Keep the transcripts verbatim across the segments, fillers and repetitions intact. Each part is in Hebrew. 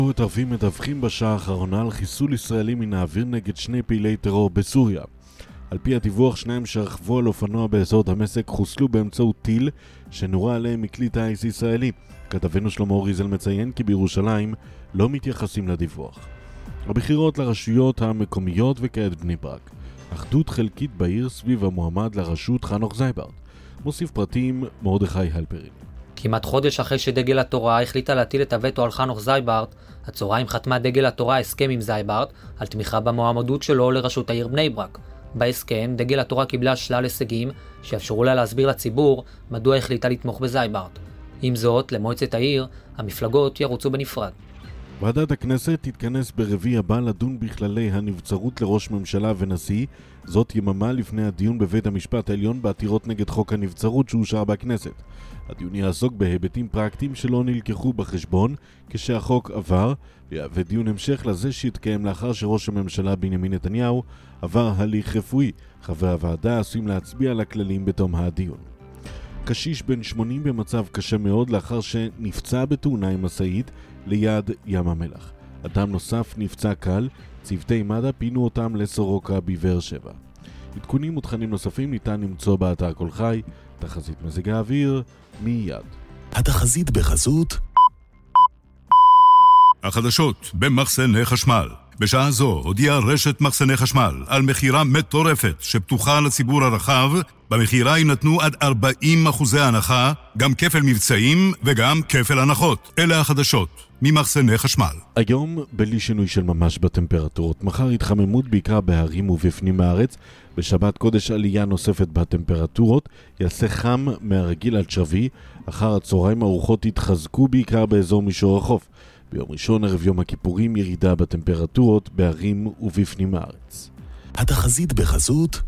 ערבים מדווחים בשעה האחרונה על חיסול ישראלי מן האוויר נגד שני פעילי טרור בסוריה. על פי הדיווח, שניים שרכבו על אופנוע באזור דמשק חוסלו באמצעות טיל שנורה עליהם מכלי טיס ישראלי. כתבנו שלמה אוריזל מציין כי בירושלים לא מתייחסים לדיווח. הבחירות לרשויות המקומיות וכעת בני ברק. אחדות חלקית בעיר סביב המועמד לרשות חנוך זייברט. מוסיף פרטים מרדכי הלפרין. כמעט חודש אחרי שדגל התורה החליטה להטיל את הווטו על חנוך זייברט, הצהריים חתמה דגל התורה הסכם עם זייברט על תמיכה במועמדות שלו לראשות העיר בני ברק. בהסכם, דגל התורה קיבלה שלל הישגים שאפשרו לה להסביר לציבור מדוע החליטה לתמוך בזייברט. עם זאת, למועצת העיר, המפלגות ירוצו בנפרד. ועדת הכנסת תתכנס ברביעי הבא לדון בכללי הנבצרות לראש ממשלה ונשיא, זאת יממה לפני הדיון בבית המשפט העליון בעתירות נגד חוק הנבצרות שאושר בכנסת. הדיון יעסוק בהיבטים פרקטיים שלא נלקחו בחשבון כשהחוק עבר, ודיון המשך לזה שהתקיים לאחר שראש הממשלה בנימין נתניהו עבר הליך רפואי. חברי הוועדה עשויים להצביע על הכללים בתום הדיון. קשיש בן שמונים במצב קשה מאוד לאחר שנפצע בתאונה עם משאית ליד ים המלח. אדם נוסף נפצע קל, צוותי מד"א פינו אותם לסורוקה בבאר שבע. עדכונים ותכנים נוספים ניתן למצוא באתר כל חי. תחזית מזג האוויר מיד. התחזית בחזות החדשות במחסני חשמל. בשעה זו הודיעה רשת מחסני חשמל על מחירה מטורפת שפתוחה לציבור הרחב. במחירה יינתנו עד ארבעים אחוזי הנחה, גם כפל מבצעים וגם כפל הנחות. אלה החדשות ממחסני חשמל. היום בלי שינוי של ממש בטמפרטורות. מחר התחממות בעיקר בהרים ובפנים הארץ. בשבת קודש עלייה נוספת בטמפרטורות. יעשה חם מהרגיל עד שבי. אחר הצהריים הרוחות יתחזקו בעיקר באזור מישור החוף. ביום ראשון ערב יום הכיפורים ירידה בטמפרטורות בהרים ובפנים הארץ. התחזית בחזות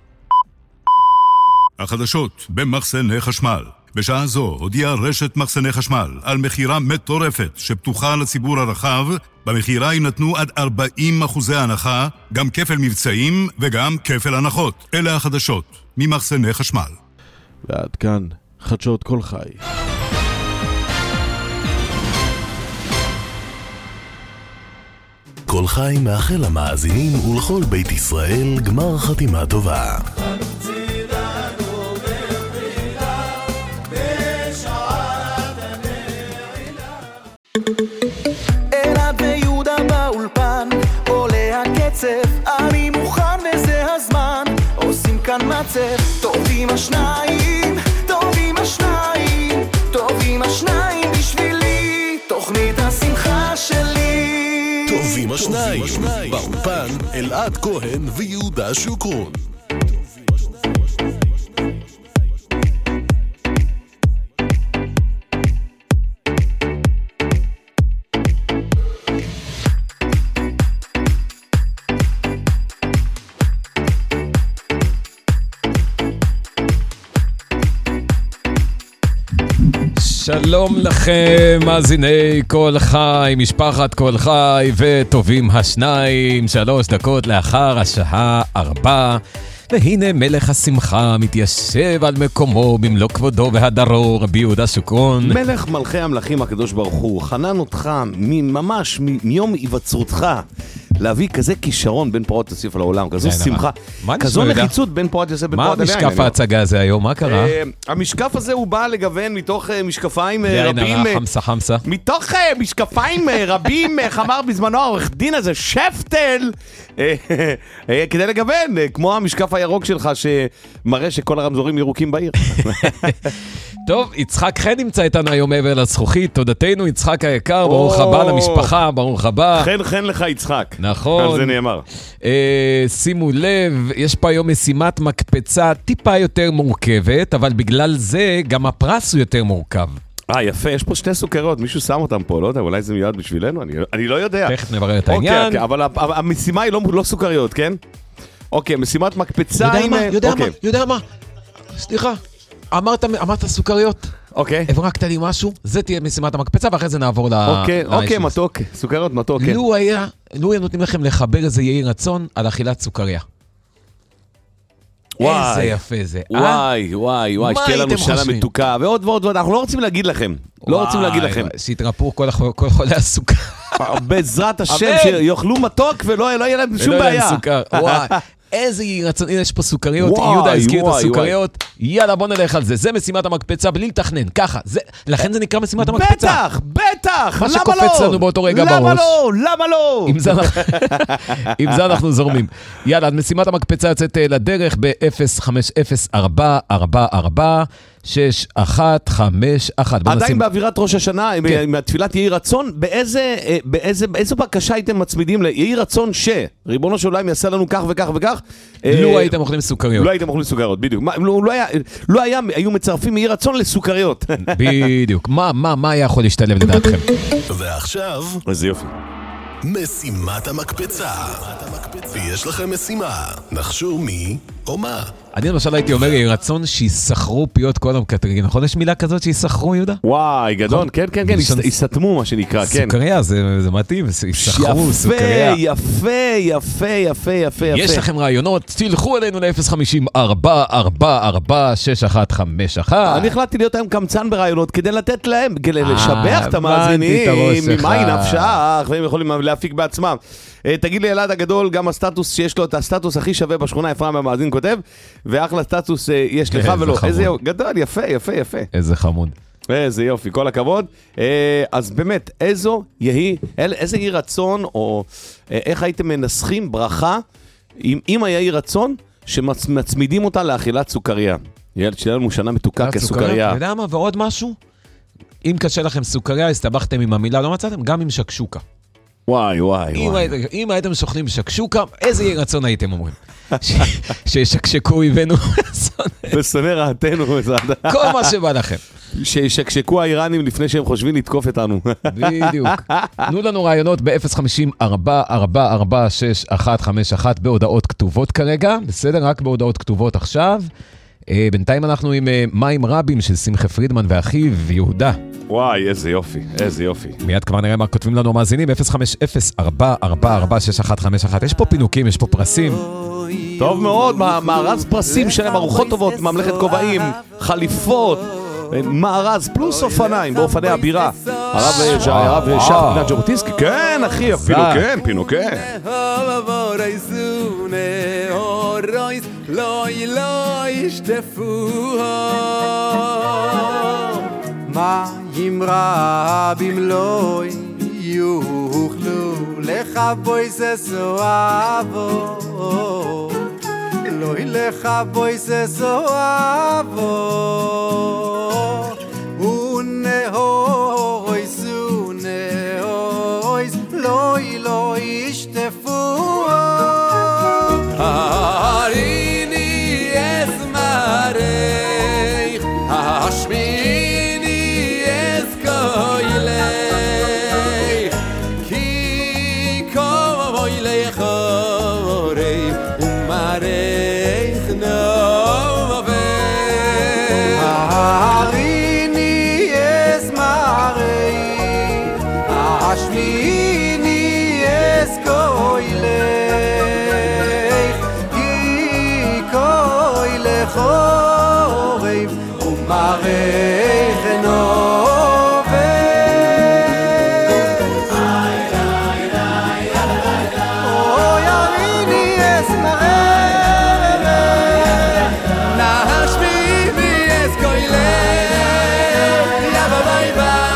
החדשות במחסני חשמל. בשעה זו הודיעה רשת מחסני חשמל על מחירה מטורפת שפתוחה לציבור הרחב. במחירה יינתנו עד ארבעים אחוזי הנחה, גם כפל מבצעים וגם כפל הנחות. אלה החדשות ממחסני חשמל. ועד כאן חדשות כל חי. כל חי מאחל למאזינים ולכל בית ישראל גמר חתימה טובה. אלעד ויהודה באולפן, עולה הקצב, אני מוכן וזה הזמן, עושים כאן מצב, טובים השניים, טובים השניים, טובים השניים בשבילי, תוכנית השמחה שלי. טובים השניים, באולפן אלעד כהן ויהודה שוקרון. שלום לכם, מאזיני כל חי, משפחת כל חי וטובים השניים, שלוש דקות לאחר השעה ארבע, והנה מלך השמחה מתיישב על מקומו במלוא כבודו והדרו, רבי יהודה שוקרון. מלך מלכי המלכים הקדוש ברוך הוא, חנן אותך ממש מיום היווצרותך להביא כזה כישרון בין פרות יוסף לעולם, כזו שמחה, כזו נחיצות בין פרות יוסף בין פרות אליין. מה משקף ההצגה הזה היום? מה קרה? המשקף הזה הוא בא לגוון מתוך משקפיים רבים, חמסה חמסה. מתוך משקפיים רבים, איך אמר בזמנו העורך דין הזה, שפטל, כדי לגוון, כמו המשקף הירוק שלך שמראה שכל הרמזורים ירוקים בעיר. טוב, יצחק חן נמצא איתנו היום מעבר לזכוכית, תודתנו יצחק היקר, ברוך הבא למשפחה, ברוך הבא. חן חן לך יצחק. נכון. על זה נאמר. אה, שימו לב, יש פה היום משימת מקפצה טיפה יותר מורכבת, אבל בגלל זה גם הפרס הוא יותר מורכב. אה, יפה, יש פה שתי סוכרות, מישהו שם אותם פה, לא יודע, אולי זה מיועד בשבילנו, אני, אני לא יודע. תכף נברר את העניין. אוקיי, אבל המשימה היא לא, לא סוכריות, כן? אוקיי, משימת מקפצה... יודע עם... מה, יודע אוקיי. מה, יודע מה. סליחה, אמרת, אמרת סוכריות. אוקיי. הברקת לי משהו, זה תהיה משימת המקפצה, ואחרי זה נעבור ל... אוקיי, אוקיי, מתוק, סוכריות מתוק, כן. לו היה, לו היה נותנים לכם לחבר איזה יהי רצון על אכילת סוכריה. איזה יפה זה. וואי, וואי, וואי, שתהיה לנו שנה מתוקה, ועוד ועוד ועוד, אנחנו לא רוצים להגיד לכם. לא רוצים להגיד לכם. שיתרפו כל חולי הסוכר. בעזרת השם, שיאכלו מתוק ולא יהיה להם שום בעיה. וואי. איזה רצון, הנה יש פה סוכריות, יהודה הזכיר את הסוכריות, יאללה בוא נלך על זה, זה משימת המקפצה בלי לתכנן, ככה, לכן זה נקרא משימת המקפצה. בטח, בטח, מה שקופץ לנו באותו רגע בראש. למה לא, למה לא? עם זה אנחנו זורמים. יאללה, משימת המקפצה יוצאת לדרך ב-אפס חמש אפס ארבע ארבע ארבע שש אחת חמש אחת. עדיין באווירת ראש השנה, מהתפילת יהי רצון, באיזו בקשה הייתם מצמידים ליהי רצון ש, ריבונו של עולם יעשה לנו כך וכך וכך? לא הייתם אוכלים סוכריות. לא הייתם אוכלים סוכריות, בדיוק. לא היה, היו מצרפים יהי רצון לסוכריות. בדיוק. מה היה יכול להשתלב לדעתכם? ועכשיו... איזה יופי. משימת המקפצה. ויש לכם משימה, נחשו מי או מה. אני למשל הייתי אומר, יהי רצון שיסחרו פיות כל המקטרגים, נכון? יש מילה כזאת שיסחרו, יהודה? וואי, גדול, כן, כן, כן, יסתמו מה שנקרא, כן. סוכריה, זה מתאים, יסחרו, סוכריה. יפה, יפה, יפה, יפה, יפה. יש לכם רעיונות, תלכו אלינו ל-אפס חמישים ארבע ארבע ארבע שש אחת חמש אחת. אני החלטתי להיות היום קמצן ברעיונות, כדי לתת להם, כדי לשבח את המאזינים, ממאי נפשך, והם יכולים להפיק בעצמם. תגיד לי אלעד הגדול, גם הסטטוס שיש לו את הסטטוס הכי שווה בשכונה, אפרים המאזין כותב, ואחלה סטטוס יש לך ולא. איזה גדול, יפה, יפה, יפה. איזה חמוד. איזה יופי, כל הכבוד. אז באמת, איזו יהי, איזה יהי רצון, או איך הייתם מנסחים ברכה, אם היה יהי רצון, שמצמידים אותה לאכילת סוכריה. ילד שיהיה לנו שנה מתוקה כסוכריה. אתה יודע מה, ועוד משהו? אם קשה לכם סוכריה, הסתבכתם עם המילה, לא מצאתם? גם עם שקשוקה. וואי, וואי, אם וואי. היית, אם הייתם שוכנים שקשוקה, איזה יהי רצון הייתם אומרים? שישקשקו איבנו ושונא רעתנו. כל מה שבא לכם. שישקשקו האיראנים לפני שהם חושבים לתקוף אותנו. בדיוק. תנו לנו רעיונות ב-אפס חמישים ארבע ארבע ארבע שש אחת חמש אחת בהודעות כתובות כרגע. בסדר? רק בהודעות כתובות עכשיו. בינתיים אנחנו עם מים רבים של שמחה פרידמן ואחיו יהודה. וואי, איזה יופי, איזה יופי. מיד כבר נראה מה כותבים לנו המאזינים, ב-אפס חמש אפס ארבע ארבע ארבע שש אחת חמש אחת. יש פה פינוקים, יש פה פרסים. טוב מאוד, מארז פרסים שלהם, ארוחות טובות, ממלכת כובעים, חליפות, מארז פלוס אופניים, באופני הבירה. הרב שח פינת ז'בוטינסקי, כן אחי, אפילו כן, פינוקה. לוי לוי שטפו מים רבים לא יוכלו לחבויסס אוהבו לוי לחבויסס אוהבו ונהויס ונהויס לוי לוי שטפו הריני es marech hashmini es koilei ki koilei chorei umarech nove harini es marech hashmini es koilei חורב ומערך נובד אוי הריני אס מערך נשמיני אס קוילך יא ביי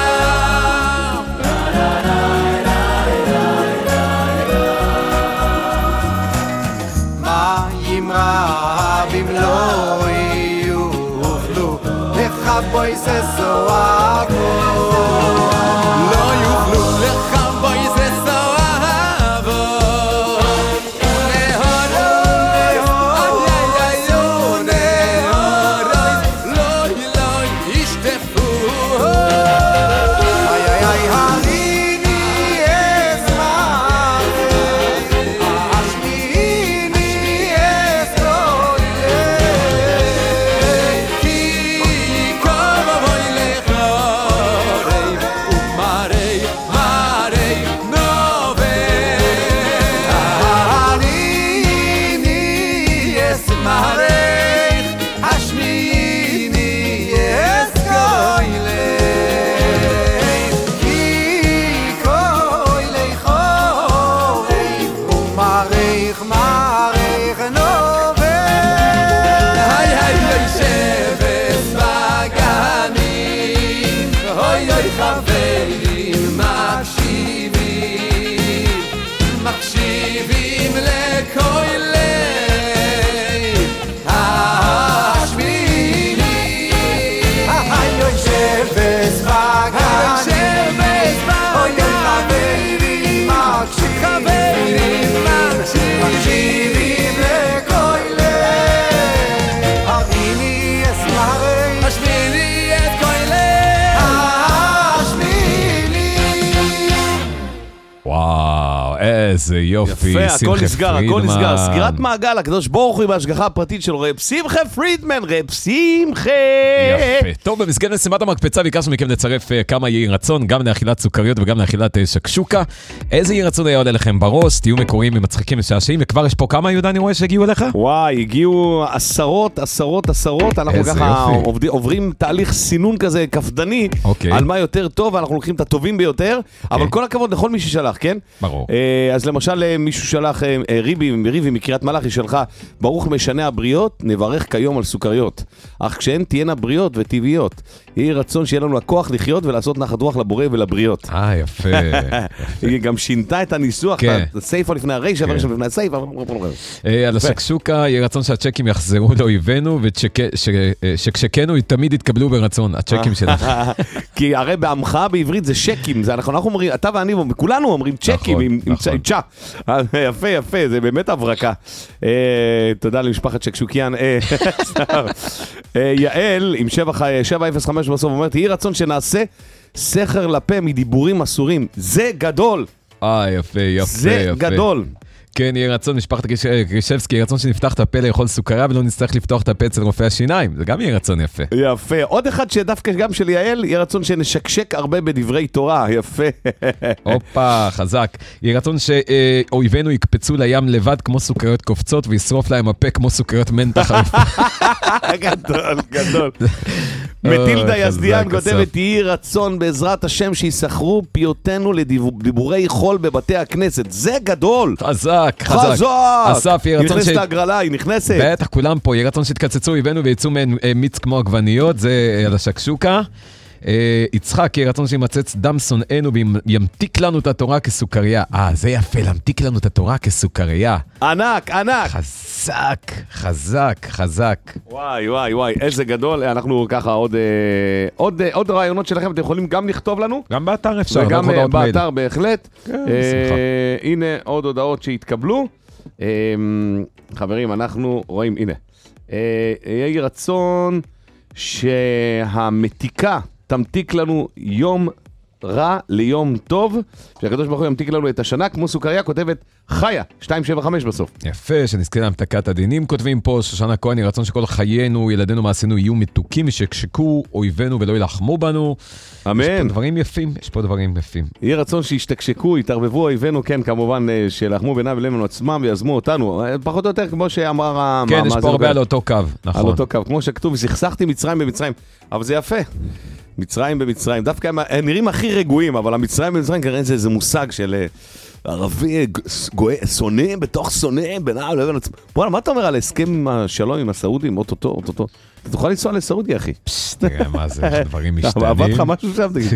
מים רבים לא voices so avo lo yuflu lekhaboy ze so avo ne horo ay ay ne horo lo lo ishtefu ay ay ay harini es mare ashmini es roile ki וואו, איזה יופי. יפה, הכל נסגר, הכל נסגר. סגירת מעגל, הקדוש ברוך הוא בהשגחה הפרטית של רב שמחה פרידמן, רב שמחה. יפה. טוב, במסגרת משימת המקפצה ביקשנו מכם לצרף כמה יהי רצון, גם לאכילת סוכריות וגם לאכילת שקשוקה. איזה יהי רצון היה עולה לכם בראש? תהיו מקוריים ומצחיקים ושעשעים, וכבר יש פה כמה, יהודה, אני רואה שהגיעו אליך? וואי, הגיעו עשרות, עשרות, עשרות. אנחנו ככה עוברים תהליך סינון כזה קפדני, על מה יותר טוב, ואנחנו לוקחים את הטובים ביותר, אבל כל הכבוד לכל מי ששלח, כן? ברור. אז למשל מישהו שלח, ריבי, ריבי מקריית מלאכי שלך, ברוך משנה הבריות, נברך כיום על סוכריות. אך כשהן תהיינה בריות וטבעיות, יהי רצון שיהיה לנו הכוח לחיות ולעשות נחת רוח לבורא ולבריות. אה, יפה. היא גם שינתה את הניסוח, את הסייפה לפני הרשע, והרשע לפני הסייפה. על השקשוקה, יהי רצון שהצ'קים יחזרו לאויבינו, ושכשכנו תמיד יתקבלו ברצון, הצ'קים שלך. כי הרי בעמך בעברית זה שקים, אנחנו אומרים, אתה ואני, כולנו אומרים צ'קים עם צ'ה. יפה, יפה, זה באמת הברקה. תודה למשפחת שקשוקיאן. יעל, עם שבע אפס חמש בסוף, אומרת, יהי רצון שנעשה סכר לפה מדיבורים אסורים. זה גדול. אה, יפה, יפה, זה יפה. גדול. כן, יהיה רצון, משפחת גרישבסקי, יהיה רצון שנפתח את הפה לאכול סוכריה, ולא נצטרך לפתוח את הפה אצל רופאי השיניים. זה גם יהיה רצון יפה. יפה. עוד אחד שדווקא גם של יעל, יהיה רצון שנשקשק הרבה בדברי תורה. יפה. הופה, חזק. יהיה רצון שאויבינו יקפצו לים לבד כמו סוכריות קופצות, וישרוף להם הפה כמו סוכריות מנטה חריפה. גדול, גדול. מטילדה יזדיאן כותבת, יהי רצון בעזרת השם שיסחרו פיותינו לדיבורי חול בבתי הכנסת. זה גדול. חזק, חזק. חזק. אסף, יהי רצון ש... נכנסת להגרלה, היא נכנסת. בטח, כולם פה. יהי רצון שהתקצצו אויבינו ויצאו מיץ כמו עגבניות, זה על השקשוקה. יצחק, יהי רצון שימצץ דם שונאינו וימתיק לנו את התורה כסוכריה. אה, זה יפה, להמתיק לנו את התורה כסוכריה. ענק, ענק. חזק, חזק, חזק. וואי, וואי, וואי, איזה גדול. אנחנו ככה עוד, עוד, עוד רעיונות שלכם, אתם יכולים גם לכתוב לנו. גם באתר אפשר. וגם באתר בהחלט. כן, הנה עוד הודעות שהתקבלו. חברים, אנחנו רואים, הנה. יהי רצון שהמתיקה תמתיק לנו יום רע ליום טוב, שהקדוש ברוך הוא ימתיק לנו את השנה, כמו סוכריה, כותבת חיה, שתיים שבע חמש בסוף. יפה, שנזכה להמתקת הדינים, כותבים פה, שושנה כהן, רצון שכל חיינו, ילדינו מעשינו, יהיו מתוקים, שיקשקו אויבינו ולא ילחמו בנו. אמן. יש פה דברים יפים, יש פה דברים יפים. יהיה רצון שישתקשקו, יתערבבו אויבינו, כן, כמובן, שלחמו בינה ולינו עצמם, ויזמו אותנו, פחות או יותר כמו שאמר... כן, יש פה הרבה על אותו קו, נכון. על אותו קו, כמו שכתוב, שחסכתי מצרים במצרים, אבל זה יפה. מצרים במצרים, דווקא הם נראים הכי רגועים, אבל המצרים במצרים כנראה זה איזה מושג של ערבי, שונא בתוך שונא, בינה, לא הבן עצמם. בואו, מה אתה אומר על הסכם השלום עם הסעודים? אוטוטו, אוטוטו. אתה תוכל לנסוע לסעודיה, אחי. תראה, מה זה, דברים משתנים. עבד לך משהו שם, תגיד.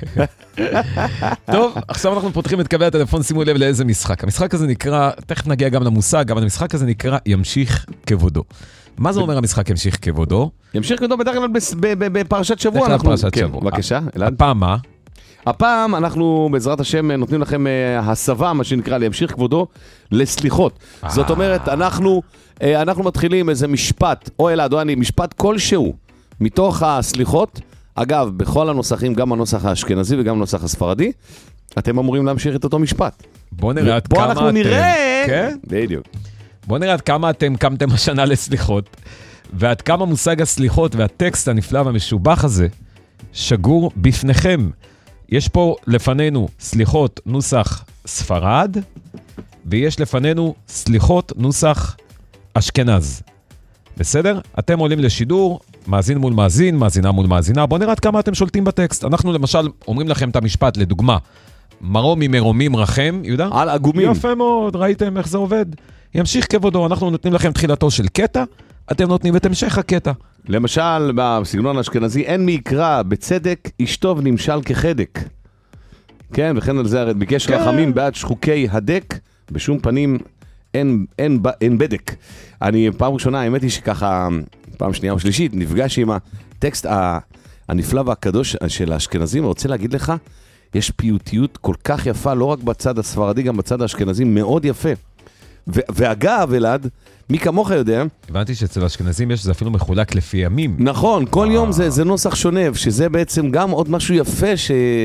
טוב, עכשיו אנחנו פותחים את קווי הטלפון, שימו לב לאיזה משחק. המשחק הזה נקרא, תכף נגיע גם למושג, אבל המשחק הזה נקרא ימשיך כבודו. מה זה אומר המשחק ימשיך כבודו? ימשיך כבודו בדרך כלל בפרשת שבוע. בדרך כלל פרשת שבוע. בבקשה, אלעד. הפעם מה? הפעם אנחנו בעזרת השם נותנים לכם הסבה, מה שנקרא להמשיך כבודו, לסליחות. זאת אומרת, אנחנו, אנחנו מתחילים איזה משפט, או אלעד או אני, משפט כלשהו, מתוך הסליחות. אגב, בכל הנוסחים, גם הנוסח האשכנזי וגם הנוסח הספרדי, אתם אמורים להמשיך את אותו משפט. בוא נראה עד כמה אתם... בוא אנחנו נראה... כן? בדיוק. בוא נראה עד כמה אתם קמתם השנה לסליחות, ועד כמה מושג הסליחות והטקסט הנפלא והמשובח הזה שגור בפניכם. יש פה לפנינו סליחות נוסח ספרד, ויש לפנינו סליחות נוסח אשכנז. בסדר? אתם עולים לשידור, מאזין מול מאזין, מאזינה מול מאזינה, בוא נראה עד כמה אתם שולטים בטקסט. אנחנו למשל אומרים לכם את המשפט, לדוגמה, מרומי מרומים רחם, יהודה? על עגומים. יפה מאוד, ראיתם איך זה עובד? ימשיך כבודו, אנחנו נותנים לכם תחילתו של קטע, אתם נותנים את המשך הקטע. למשל, בסגנון האשכנזי, אין מי יקרא בצדק, אשתוב נמשל כחדק. כן, וכן על זה הרד, ביקש כן. רחמים בעד שחוקי הדק, בשום פנים אין, אין, אין בדק. אני פעם ראשונה, האמת היא שככה, פעם שנייה או שלישית, נפגש עם הטקסט הנפלא והקדוש של האשכנזים, רוצה להגיד לך, יש פיוטיות כל כך יפה, לא רק בצד הספרדי, גם בצד האשכנזי, מאוד יפה. ואגב, אלעד, מי כמוך יודע... הבנתי שאצל האשכנזים יש, זה אפילו מחולק לפי ימים. נכון, כל יום זה, זה נוסח שונה, שזה בעצם גם עוד משהו יפה ש...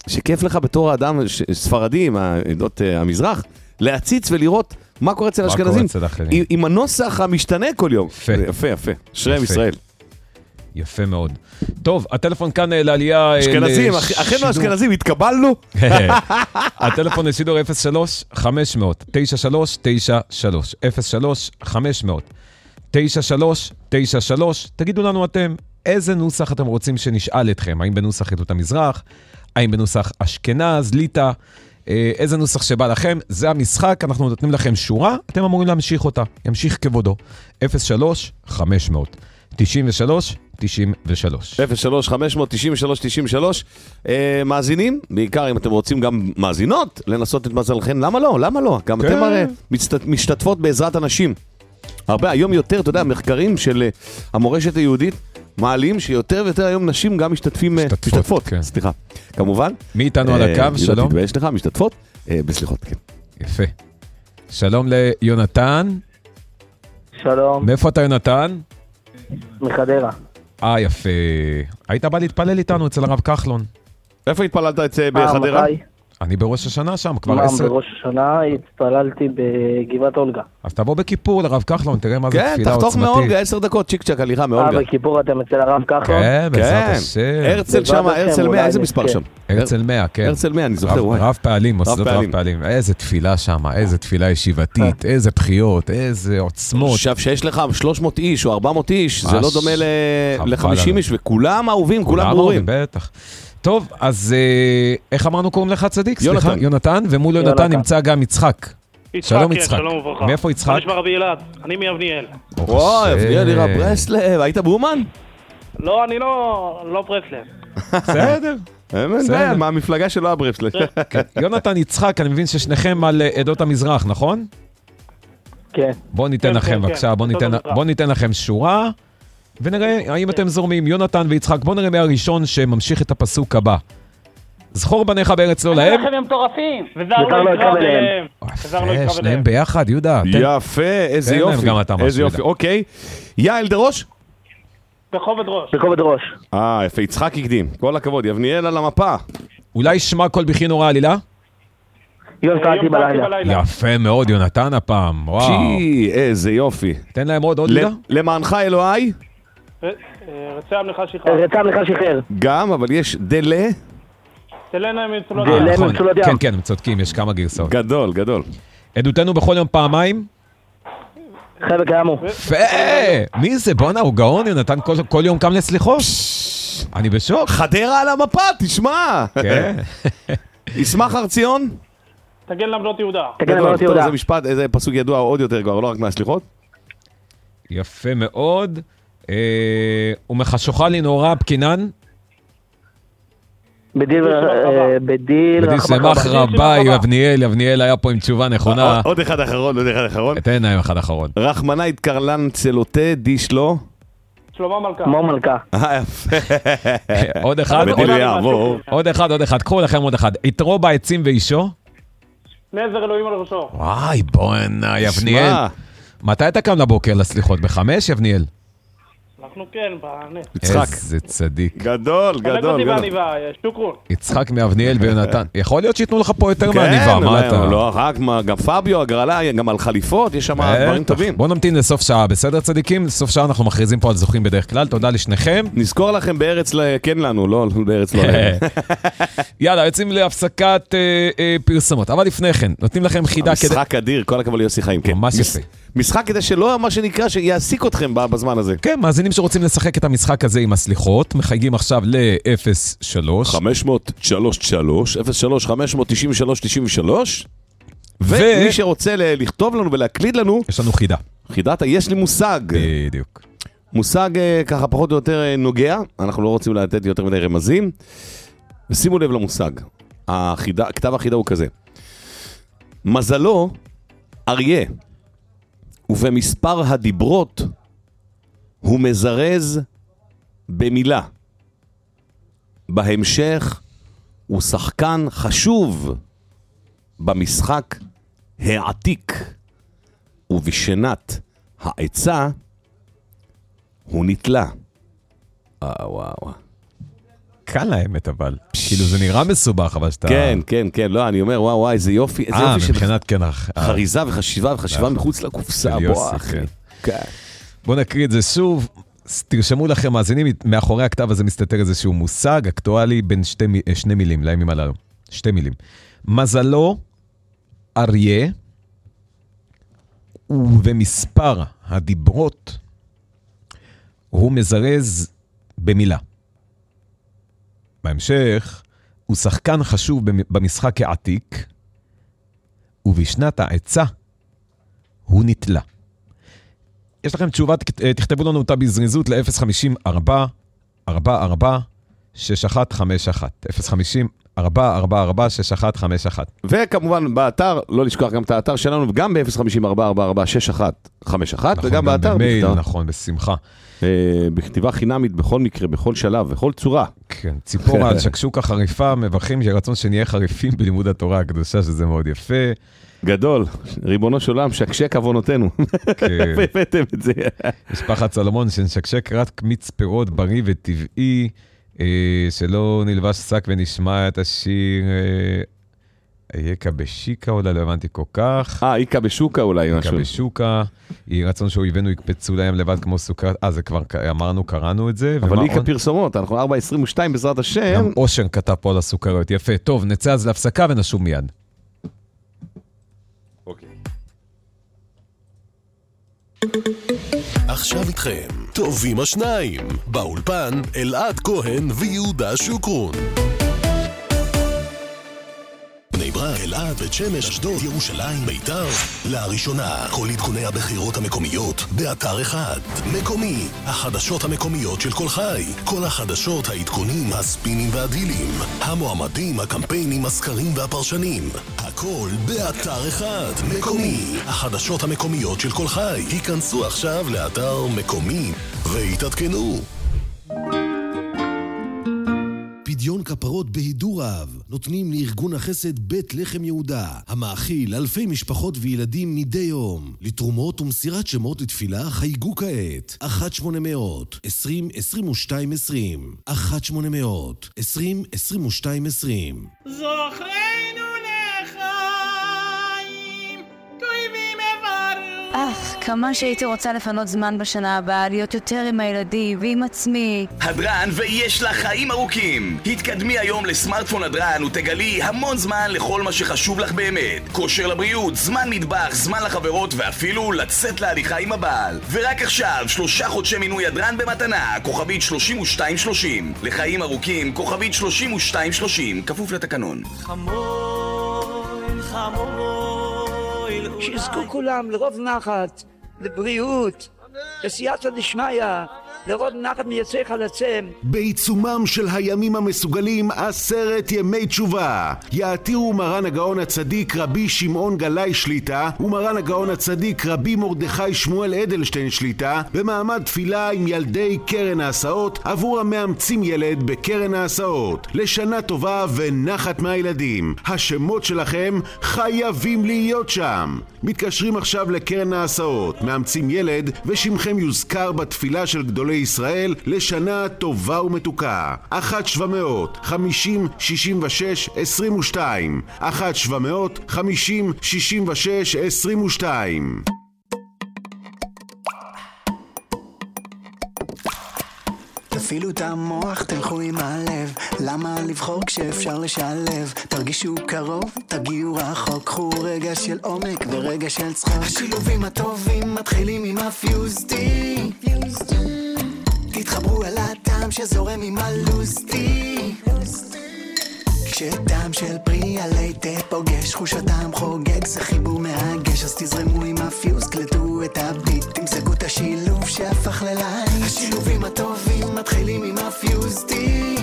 שכיף לך בתור האדם ספרדי, העדות המזרח, להציץ ולראות מה קורה אצל אשכנזים, עם הנוסח המשתנה כל יום. יפה, יפה. שרם ישראל. יפה מאוד. טוב, הטלפון כאן לעלייה... אשכנזים, אחינו אשכנזים, התקבלנו? הטלפון לשידור אפס שלוש חמש אפס אפס תשע שלוש תשע שלוש אפס שלוש חמש אפס אפס תשע שלוש תשע שלוש. תגידו לנו אתם, איזה נוסח אתם רוצים שנשאל אתכם? האם בנוסח עדות המזרח? האם בנוסח אשכנז, ליטא? איזה נוסח שבא לכם? זה המשחק, אנחנו נותנים לכם שורה, אתם אמורים להמשיך אותה. ימשיך כבודו. אפס שלוש חמש אפס אפס תשעים ושלוש תשעים ושלוש אפס שלוש חמש אפס אפס תשעים ושלוש תשעים ושלוש. מאזינים, בעיקר אם אתם רוצים גם מאזינות, לנסות את מזלכם, למה לא? למה לא? גם אתם הרי משתתפות בעזרת אנשים. הרבה, היום יותר, אתה יודע, מחקרים של המורשת היהודית, מעלים שיותר ויותר היום נשים גם משתתפים, משתתפות, סליחה, כמובן. מי איתנו על הקו? שלום. תתבייש לך, משתתפות? בסליחות, כן. יפה. שלום ליונתן. שלום. מאיפה אתה יונתן? מחדרה. אה, יפה. היית בא להתפלל איתנו אצל הרב כחלון. איפה התפללת בחדרה? אני בראש השנה שם, כבר עשר... עשר... בראש השנה התפללתי בגבעת אולגה. אז תבוא בכיפור לרב כחלון, תראה מה זה כן, תפילה עוצמתית. כן, תחתוך מאולגה, עשר דקות, צ'יק צ'ק, הליכה מאולגה. אה, בכיפור אתם אצל הרב כחלון? כן, בעזרת השם. הרצל שם, הרצל מאה, איזה מספר שם? הרצל מאה, כן. הרצל מאה, אני זוכר, וואי. רב פעלים, מוסדות רב פעלים. איזה תפילה שם, איזה תפילה ישיבתית, איזה בחיות, איזה עוצמות. עכשיו, שיש לך שלוש מאות איש או ארבע מאות איש, זה לא דומה ל-חמישים איש, וכולם אהובים, כולם ברורים. בטח. טוב, אז איך אמרנו קוראים לך צדיק? יונתן. סליחה, יונתן, ומול יונתן נמצא גם יצחק. שלום יצחק. שלום וברכה. מאיפה יצחק? אני שמע רבי אלעד, אני מיבניאל. וואי, יבניאל עיר ברסלב, היית באומן? לא, אני לא, לא ברסלב. בסדר. בסדר, מה המפלגה שלו הברסלב? יונתן יצחק, אני מבין ששניכם על עדות המזרח, נכון? כן. בואו ניתן לכם, בבקשה, בואו ניתן לכם שורה. ונראה האם אתם זורמים, יונתן ויצחק, בואו נראה מהראשון שממשיך את הפסוק הבא. זכור בניך בארץ לא להם. לכם הם מטורפים, וזר לא יקרב אליהם. יפה, שניהם ביחד, יהודה. יפה, איזה יופי. איזה יופי, אוקיי. יעל דרוש? בכובד ראש. בכובד ראש. אה, יפה, יצחק הקדים. כל הכבוד, יבניאל על המפה. אולי שמע כל בכי נורא עלילה? יום סעתי בלילה. יפה מאוד, יונתן הפעם. וואו. ג'י, איזה יופי. תן להם עוד עוד לילה. למענך אלוהי? רצה המלך שחרר. רצה המלך שחרר. גם, אבל יש דלה. דלנה מצולות ים. דלה מצולות ים. כן, כן, הם צודקים, יש כמה גרסאות. גדול, גדול. עדותנו בכל יום פעמיים? חלק ימו. יפה! מי זה? בואנה, הוא גאון, יונתן כל יום קם לסליחות. אני בשוק. חדרה על המפה, תשמע. כן. ישמח הר ציון? תגן למרות יהודה. תגן למרות יהודה. זה משפט, איזה פסוק ידוע עוד יותר גרוע, לא רק מהסליחות. יפה מאוד. ומחשוכה לנורא פקינן? בדיל שמח רבה, יבניאל, יבניאל היה פה עם תשובה נכונה. עוד אחד אחרון, עוד אחד אחרון. תן להם אחד אחרון. רחמנה התקרלן צלותה דיש לו. שלמה מלכה. שלמה מלכה. אה, יפה. עוד אחד, עוד אחד, עוד אחד. קחו לכם עוד אחד. יתרו בעצים ואישו? נזר אלוהים על ראשו. וואי, בואנה, יבניאל. מתי אתה קם לבוקר לסליחות? בחמש, יבניאל? אנחנו כן, בנט. יצחק. איזה צדיק. גדול, גדול. שוקרון. יצחק מאבניאל ויונתן. יכול להיות שיתנו לך פה יותר מעניבה, מה אתה? כן, לא רק, גם פאביו, הגרלה, גם על חליפות, יש שם דברים טובים. בוא נמתין לסוף שעה, בסדר צדיקים? לסוף שעה אנחנו מכריזים פה על זוכים בדרך כלל, תודה לשניכם. נזכור לכם בארץ כן לנו, לא בארץ לא להם. יאללה, יוצאים להפסקת פרסומות, אבל לפני כן, נותנים לכם חידה כדי... משחק אדיר, כל הכבוד ליוסי חיים, כן. ממש יפה. משחק כדי שלא, מה שנקרא, שיעסיק אתכם בזמן הזה. כן, מאזינים שרוצים לשחק את המשחק הזה עם הסליחות, מחייגים עכשיו ל-אפס שלוש חמש אפס שלוש שלוש אפס שלוש חמש תשע שלוש תשע שלוש ומי שרוצה לכתוב לנו ולהקליד לנו, יש לנו חידה. חידת יש לי מושג. בדיוק. מושג ככה פחות או יותר נוגע, אנחנו לא רוצים לתת יותר מדי רמזים, ושימו לב למושג. החידה, כתב החידה הוא כזה. מזלו אריה, ובמספר הדיברות הוא מזרז במילה. בהמשך הוא שחקן חשוב במשחק העתיק, ובשנת העצה הוא נתלה. אה וואו. קל האמת, אבל. כאילו זה נראה מסובך, אבל שאתה... כן, כן, כן, לא, אני אומר, וואו, וואי, איזה יופי, איזה יופי של... מבחינת כן. חריזה וחשיבה, וחשיבה מחוץ לקופסה, בוא, אחי. בואו נקריא את זה שוב. תרשמו לכם, מאזינים, מאחורי הכתב הזה מסתתר איזשהו מושג אקטואלי בין שתי, שני מילים, לימים הללו. שתי מילים. מזלו, אריה, ובמספר הדיברות, הוא מזרז במילה. בהמשך, הוא שחקן חשוב במשחק העתיק, ובשנת העצה, הוא נטלה. יש לכם תשובה, תכתבו לנו אותה בזריזות ל-אפס חמישים ארבע ארבע ארבע שש אחת חמש אחת. אפס חמישים ארבע ארבע ארבע שש אחת חמש אחת. וכמובן באתר, לא לשכוח גם את האתר שלנו, וגם ב-אפס חמישים ארבע ארבע ארבע שש אחת חמש אחת, נכון, וגם באתר. במייל, בכתב. נכון, בשמחה. אה, בכתיבה חינמית בכל מקרה, בכל שלב, בכל צורה. כן, ציפורה על שקשוקה חריפה, מברכים שרצון שנהיה חריפים בלימוד התורה הקדושה, שזה מאוד יפה. גדול, ריבונו של עולם, שקשק עוונותינו. כן. הבאתם את זה. משפחת סלומון, שנשקשק רק מיץ פירות בריא וטבעי, אה, שלא נלבש שק ונשמע את השיר... אה, איקה בשיקה, אולי לא הבנתי כל כך. אה, איקה בשוקה אולי משהו. איקה בשוקה, היא רצון שאויבינו יקפצו להם לבד כמו סוכרת. אה, זה כבר אמרנו, קראנו את זה. אבל איקה פרסומות, אנחנו ארבע עשרים ושתיים בעזרת השם. גם אושר כתב פה על הסוכריות, יפה. טוב, נצא אז להפסקה ונשוב מיד. אוקיי. עכשיו איתכם, טובים השניים, באולפן אלעד כהן ויהודה שוקרון. בני ברק, אלעד, בית שמש, אשדוד, ירושלים, ביתר. לראשונה, כל עדכוני הבחירות המקומיות באתר אחד. מקומי, החדשות המקומיות של כל חי. כל החדשות, העדכונים, הספינים והדילים. המועמדים, הקמפיינים, הסקרים והפרשנים. הכל באתר אחד. מקומי, החדשות המקומיות של כל חי. היכנסו עכשיו לאתר מקומי והתעדכנו. פדיון כפרות בהידור רב, נותנים לארגון החסד בית לחם יהודה, המאכיל אלפי משפחות וילדים מדי יום. לתרומות ומסירת שמות לתפילה חייגו כעת, אחת שמונה מאות עשרים עשרים ושתיים עשרים, אחת שמונה מאות עשרים עשרים ושתיים עשרים. זוכרנו לחיים, טובים עברו. אך, כמה שהייתי רוצה לפנות זמן בשנה הבאה, להיות יותר עם הילדים ועם עצמי. הדרן ויש לה חיים ארוכים. התקדמי היום לסמארטפון הדרן ותגלי המון זמן לכל מה שחשוב לך באמת. כושר לבריאות, זמן מטבח, זמן לחברות ואפילו לצאת להליכה עם הבעל. ורק עכשיו, שלושה חודשי מינוי הדרן במתנה, כוכבית שלושים ושתיים שלושים. לחיים ארוכים, כוכבית שלושים ושתיים שלושים, כפוף לתקנון. חמול, חמול, שיזכו כולם לרוב נחת, לבריאות, לסייעתא דשמיא, לרוב נחת מיצא חלצם. בעיצומם של הימים המסוגלים, עשרת ימי תשובה. יעתירו מרן הגאון הצדיק רבי שמעון גלאי שליטה ומרן הגאון הצדיק רבי מרדכי שמואל אדלשטיין שליטה במעמד תפילה עם ילדי קרן ההסעות עבור המאמצים ילד בקרן ההסעות. לשנה טובה ונחת מהילדים. השמות שלכם חייבים להיות שם. מתקשרים עכשיו לקרן ההסעות, מאמצים ילד ושמכם יוזכר בתפילה של גדולי ישראל לשנה טובה ומתוקה. אחת שבע מאות חמישים שישים ושש עשרים ושתיים, אחת שבע מאות חמישים שישים ושש עשרים ושתיים. תפעילו את המוח, תלכו עם הלב. למה לבחור כשאפשר לשלב? תרגישו קרוב, תגיעו רחוק. קחו רגע של עומק ורגע של צחוק. השילובים הטובים מתחילים עם הפיוזדי. תתחברו אל הטעם שזורם עם הלוסטי. כשטעם של פרי עלי תפוגש, חוש הטעם חוגג, זה חיבור מהגש. אז תזרמו עם הפיוז, קלטו את הביט, תמזגו את השילוב שהפך ללילה. השילובים הטובים מתחילים עם הפיוזדי.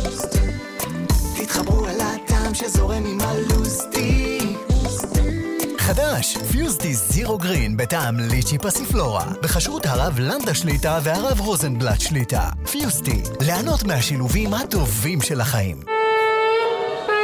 תתחברו אל הטעם שזורם עם הלוסטי. חדש, פיוזדי זירו גרין בטעם ליצ'י פסיפלורה, בחשרות הרב לנדה שליטה והרב רוזנבלט שליטה. פיוזדי, ליהנות מהשילובים הטובים של החיים.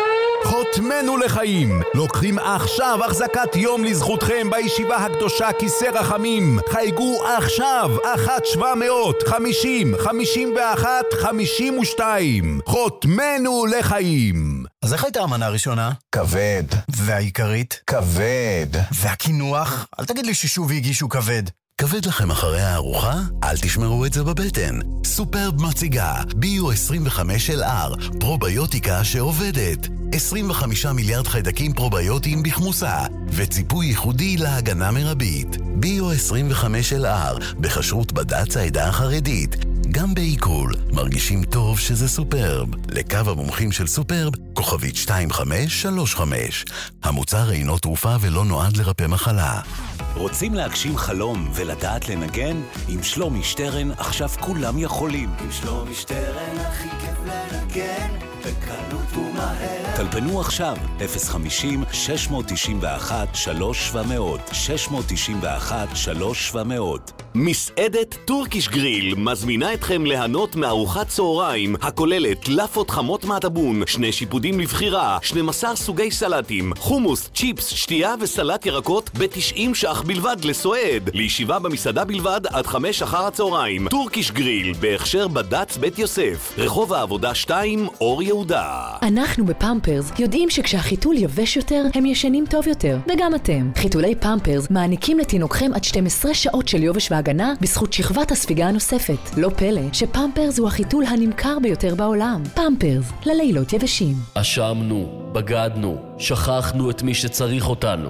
חותמנו לחיים. לוקחים עכשיו החזקת יום לזכותכם בישיבה הקדושה כיסא רחמים. חייגו עכשיו, אחת שבע מאות, חמישים, חמישים ואחת, חמישים ושתיים. חותמנו לחיים. אז איך הייתה המנה הראשונה? כבד. והעיקרית? כבד. והכינוח? אל תגיד לי ששוב הגישו כבד. כבד לכם אחרי הארוחה? אל תשמרו את זה בבטן. סופרב מציגה ביו עשרים וחמש אל אר, פרוביוטיקה שעובדת. עשרים וחמישה מיליארד חיידקים פרוביוטיים בחמוסה, וציפוי ייחודי להגנה מרבית. ביו עשרים וחמש אל אר, בחשרות בד"ץ העדה החרדית. גם בעיכול, מרגישים טוב שזה סופרב. לקו המומחים של סופרב, כוכבית שתיים חמש שלוש חמש. המוצר אינו תרופה ולא נועד לרפא מחלה. רוצים להגשים חלום ולדעת לנגן? עם שלומי שטרן עכשיו כולם יכולים. עם שלומי שטרן הכי כיף לנגן, בקלות ומהר. טלפנו עכשיו, אפס חמישים, שש תשע אחת, שלוש שבע מאות, שש תשע אחת, שלוש שבע מאות. מסעדת טורקיש גריל מזמינה אתכם ליהנות מארוחת צהריים הכוללת לפות חמות מעטבון, שני שיפודים לבחירה, שנים עשר סוגי סלטים, חומוס, צ'יפס, שתייה וסלט ירקות ב-תשעים ש"ח בלבד לסועד. לישיבה במסעדה בלבד עד חמש אחר הצהריים. טורקיש גריל בהכשר בד"ץ בית יוסף, רחוב העבודה שתיים, אור יהודה. אנחנו בפמפרס יודעים שכשהחיתול יבש יותר הם ישנים טוב יותר, וגם אתם. חיתולי פמפרס מעניקים לתינוקכם עד שתים עשרה שעות של יובש והגנה בזכות שכבת הספיגה הנוספת. לא פלא שפמפרס הוא החיתול הנמכר ביותר בעולם. פמפרס, ללילות יבשים. אשמנו, בגדנו, שכחנו את מי שצריך אותנו.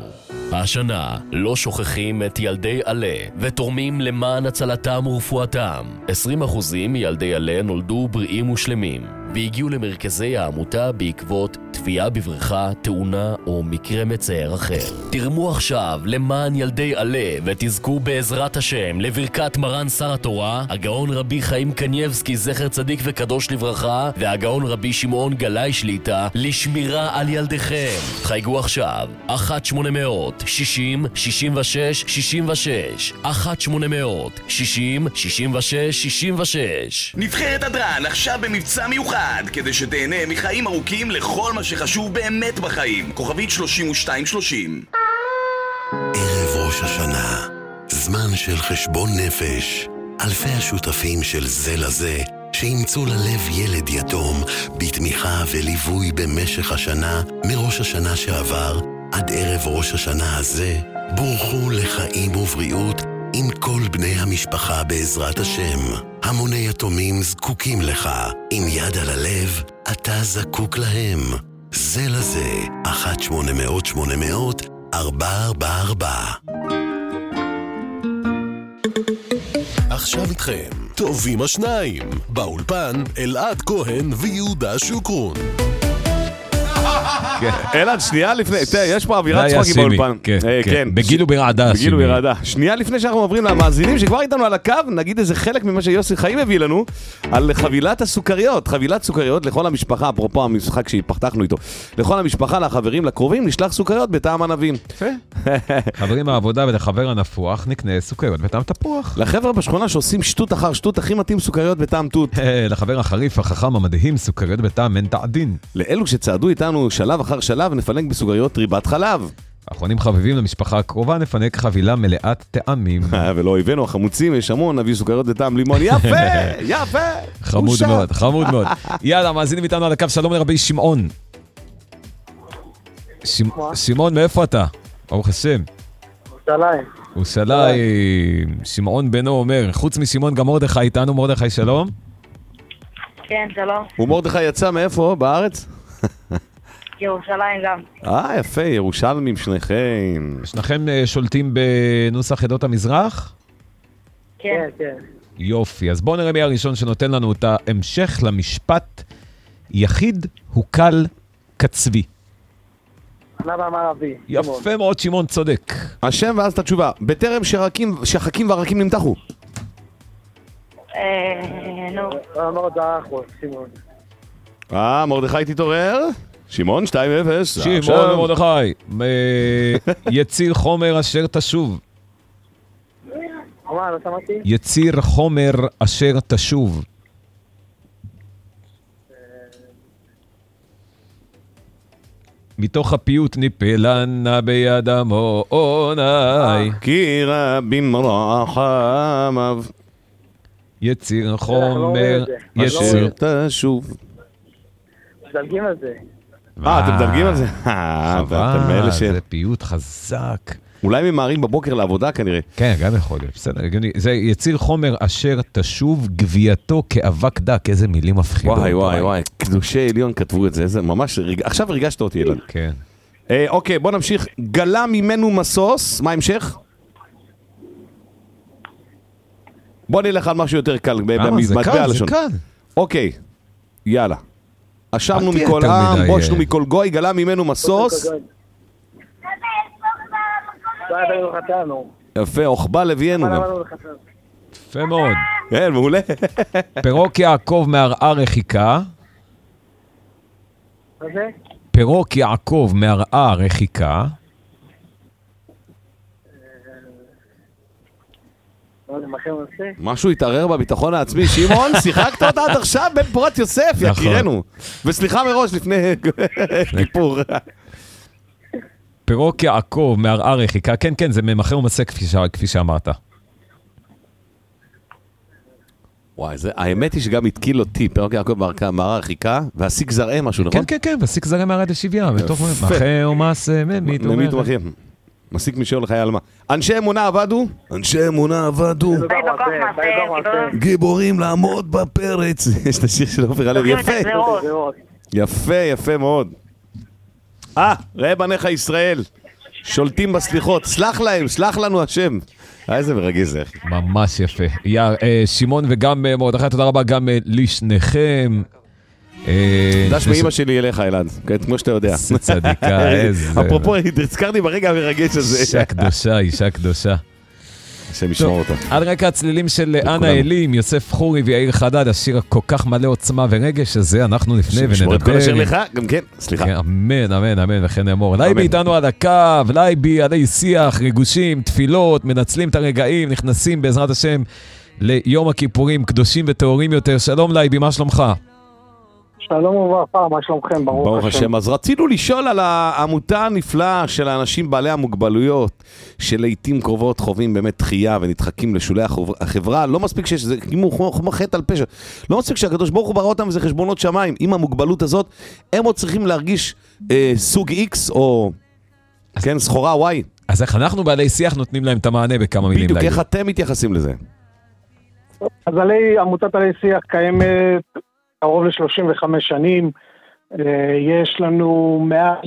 השנה לא שוכחים את ילדי עלה ותורמים למען הצלתם ורפואתם. עשרים אחוזים מילדי עלה נולדו בריאים ושלמים והגיעו למרכזי העמותה בעקבות תביעה בבריכה, תאונה או מקרה מצער אחר. תרמו עכשיו למען ילדי עלה ותזכו בעזרת השם לברכת מרן שר התורה, הגאון רבי חיים קניבסקי זכר צדיק וקדוש לברכה, והגאון רבי שמעון גלאי שליטה לשמירה על ילדיכם. חייגו עכשיו אחת שמונה מאות שישים שישים ושש שישים ושש אחת שמונה מאות שישים שישים ושש שישים ושש. נבחרת הדרן עכשיו במבצע מיוחד כדי שתהנה מחיים ארוכים לכל מה שחשוב באמת בחיים. כוכבית שלושים ושתיים שלושים. ערב ראש השנה, זמן של חשבון נפש. אלפי השותפים של זה לזה שימצאו ללב ילד יתום בתמיכה וליווי במשך השנה, מראש השנה שעבר עד ערב ראש השנה הזה. בורכו לחיים ובריאות עם כל בני המשפחה בעזרת השם. המוני יתומים זקוקים לך. עם יד על הלב, אתה זקוק להם. זה לזה, אחת שמונה מאות שמונה מאות ארבע ארבע ארבע. עכשיו איתכם, טובים השניים. באולפן, אלעד כהן ויהודה שוקרון. אלעד, שנייה לפני, יש פה אווירת צחוקים באולפן. כן, בגיל וברעדה. בגיל וברעדה. שנייה לפני שאנחנו עוברים למאזינים שכבר איתנו על הקו, נגיד איזה חלק ממה שיוסי חיים הביא לנו, על חבילת הסוכריות. חבילת סוכריות לכל המשפחה, אפרופו המשחק שפתחנו איתו. לכל המשפחה, לחברים, לקרובים, נשלח סוכריות בטעם ענבים. חברים מהעבודה ולחבר הנפוח, נקנה סוכריות בטעם תפוח. לחבר'ה בשכונה שעושים שטות אחר שטות, הכי מתאים סוכריות בטעם תות. לחבר החריף, החכם, המדהים, סוכריות בטעם מנטע עדין. לאלו שצעדו איתנו שלב אחר שלב, נפנק בסוגריות ריבת חלב. אחרונים חביבים למשפחה הקרובה, נפנק חבילה מלאת טעמים. ולא אויבינו החמוצים, יש המון, נביא סוכריות בטעם לימון. יפה, יפה. חמוד מאוד, חמוד מאוד. יאללה, מאזינים איתנו על הקו, שלום לרבי שמעון. שמעון, מאיפה אתה? ברוך השם. ירושלים. ירושלים. שמעון בנו אומר, חוץ משמעון גם מרדכי איתנו. מרדכי, שלום. כן, שלום. ומרדכי יצא מאיפה? בארץ? ירושלים גם. אה, יפה, ירושלמים שניכם. שניכם שולטים בנוסח עדות המזרח? כן, כן. יופי, אז בואו נראה מי הראשון שנותן לנו את ההמשך למשפט יחיד הוא קל כצבי. למה מערבי? יפה מאוד, שמעון צודק. השם ואז את התשובה. בטרם שחקים ורקים נמתחו. אה, נו. מאוד דרכו, שמעון. אה, מרדכי תתעורר. שמעון, שתיים אפס. שמעון ומרדכי. יציר חומר אשר תשוב. מה, לא שמעתי? יציר חומר אשר תשוב. מתוך הפיוט ניפלנה ביד עמוני. כי רבים רחמיו. יציר חומר, יציר תשוב. מדלגים על זה. אה, אתם מדלגים על זה? חבל, זה פיוט חזק. אולי ממהרים בבוקר לעבודה כנראה. כן, גם יכול להיות, בסדר. זה יציר חומר אשר תשוב גבייתו כאבק דק, איזה מילים מפחידות. וואי וואי וואי, קדושי עליון כתבו את זה, זה ממש, עכשיו הרגשת אותי ילד. כן. אוקיי, בוא נמשיך. גלה ממנו מסוס, מה המשך? בוא נלך על משהו יותר קל. אה, זה קל, זה קל. אוקיי, יאללה. אשמנו מכל עם, בושנו מכל גוי, גלה ממנו מסוס. יפה, אוכבה לווינו. יפה מאוד. כן, מעולה. פירוק יעקב מהרעה רחיקה. מה זה? פירוק יעקב מהרעה רחיקה. משהו התערער בביטחון העצמי. שמעון, שיחקת אותה עד עכשיו בן פורת יוסף, יקירנו. וסליחה מראש לפני כיפור. פירוק יעקב מהרעה רחיקה. כן, כן, זה ממחר ומצא כפי שאמרת. וואי, האמת היא שגם התקיל אותי, פירוק יעקב מהרעה רחיקה, והסיק זרעי משהו, נכון? כן, כן, כן, והסיק זרעי מהרד לשביה. מחר ומצא ממית ממית ומחר. מסיק משאול לחיי אלמה. אנשי אמונה עבדו? אנשי אמונה עבדו. גיבורים לעמוד בפרץ. יש את השיר של עופר הלוי. יפה. יפה, יפה מאוד. אה, ראה בניך ישראל. שולטים בסליחות. סלח להם, סלח לנו השם. איזה מרגש זה, אחי. ממש יפה. שמעון וגם מרדכי, תודה רבה גם לשניכם. דש מאמא שלי אליך, אלעד, כמו שאתה יודע. זה צדיקה, איזה... אפרופו, הזכרתי ברגע המרגש הזה. אישה קדושה, אישה קדושה. השם ישמור אותה. עד רקע הצלילים של אנה אלים, יוסף חורי ויאיר חדד, השיר הכל כך מלא עוצמה ורגש הזה, אנחנו נפנה ונדבר. שמור את כל השיר לך, גם כן, סליחה. אמן, אמן, אמן, וכן אמור. לייבי איתנו על הקו, לייבי עלי שיח, ריגושים, תפילות, מנצלים את הרגעים, נכנסים בעזרת השם ליום הכיפורים, קדושים וטהורים יותר. שלום לייבי, מה שלומך? שלום וברכה, מה שלומכם? ברוך, ברוך השם. השם. אז רצינו לשאול על העמותה הנפלאה של האנשים בעלי המוגבלויות, שלעיתים קרובות חווים באמת דחייה ונדחקים לשולי החברה. לא מספיק שיש, זה כמו חטא על פשע. לא מספיק שהקדוש ברוך הוא ברא אותם וזה חשבונות שמיים. עם המוגבלות הזאת, הם עוד צריכים להרגיש אה, סוג X או אז... כן, סחורה Y. אז איך אנחנו בעלי שיח נותנים להם את המענה בכמה מילים? בדיוק, איך אתם מתייחסים לזה? אז עלי, עמותת עלי שיח קיימת קרוב ל-שלושים וחמש שנים, יש לנו מעל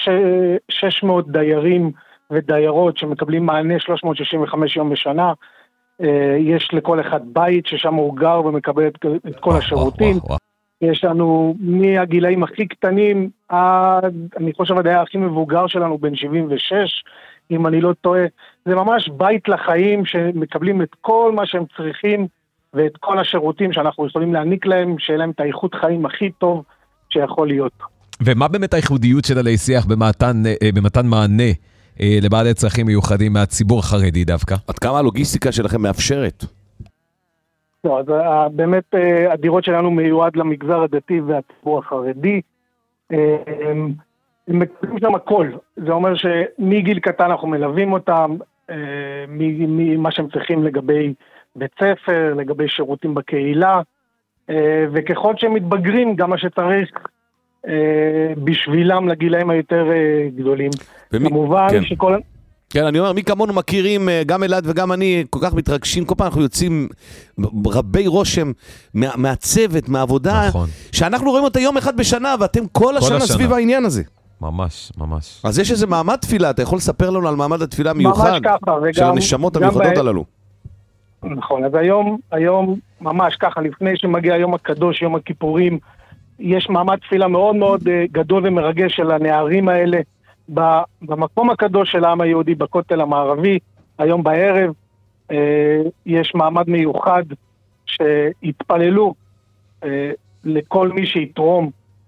שש מאות דיירים ודיירות שמקבלים מענה שלוש מאות שישים וחמש יום בשנה, יש לכל אחד בית ששם הוא גר ומקבל את כל השירותים, יש לנו מהגילאים הכי קטנים עד, אני חושב הדייר הכי מבוגר שלנו בן שבעים ושש, אם אני לא טועה, זה ממש בית לחיים שמקבלים את כל מה שהם צריכים, ואת כל השירותים שאנחנו יכולים להעניק להם, שיהיה להם את האיכות חיים הכי טוב שיכול להיות. ומה באמת הייחודיות של עלי שיח במתן, במתן מענה לבעלי צרכים מיוחדים מהציבור החרדי דווקא? עד כמה הלוגיסטיקה שלכם מאפשרת? לא, אז באמת הדירות שלנו מיועד למגזר הדתי והציבור החרדי. הם מקבלים שם הכל. זה אומר שמגיל קטן אנחנו מלווים אותם, ממה שהם צריכים לגבי בית ספר, לגבי שירותים בקהילה, וככל שהם מתבגרים, גם מה שצריך בשבילם לגילאים היותר גדולים. כמובן כן. שכל... כן, אני אומר, מי כמונו מכירים, גם אלעד וגם אני, כל כך מתרגשים, כל פעם אנחנו יוצאים רבי רושם מה, מהצוות, מהעבודה, נכון. שאנחנו רואים אותה יום אחד בשנה, ואתם כל, כל השנה, השנה סביב העניין הזה. ממש, ממש. אז יש איזה מעמד תפילה, אתה יכול לספר לנו על מעמד התפילה מיוחד, ככה, וגם, של הנשמות המיוחדות ב... הללו. נכון, אז היום, היום ממש ככה, לפני שמגיע יום הקדוש, יום הכיפורים, יש מעמד תפילה מאוד מאוד גדול ומרגש של הנערים האלה, במקום הקדוש של העם היהודי, בכותל המערבי, היום בערב, יש מעמד מיוחד שהתפללו לכל מי שיתרום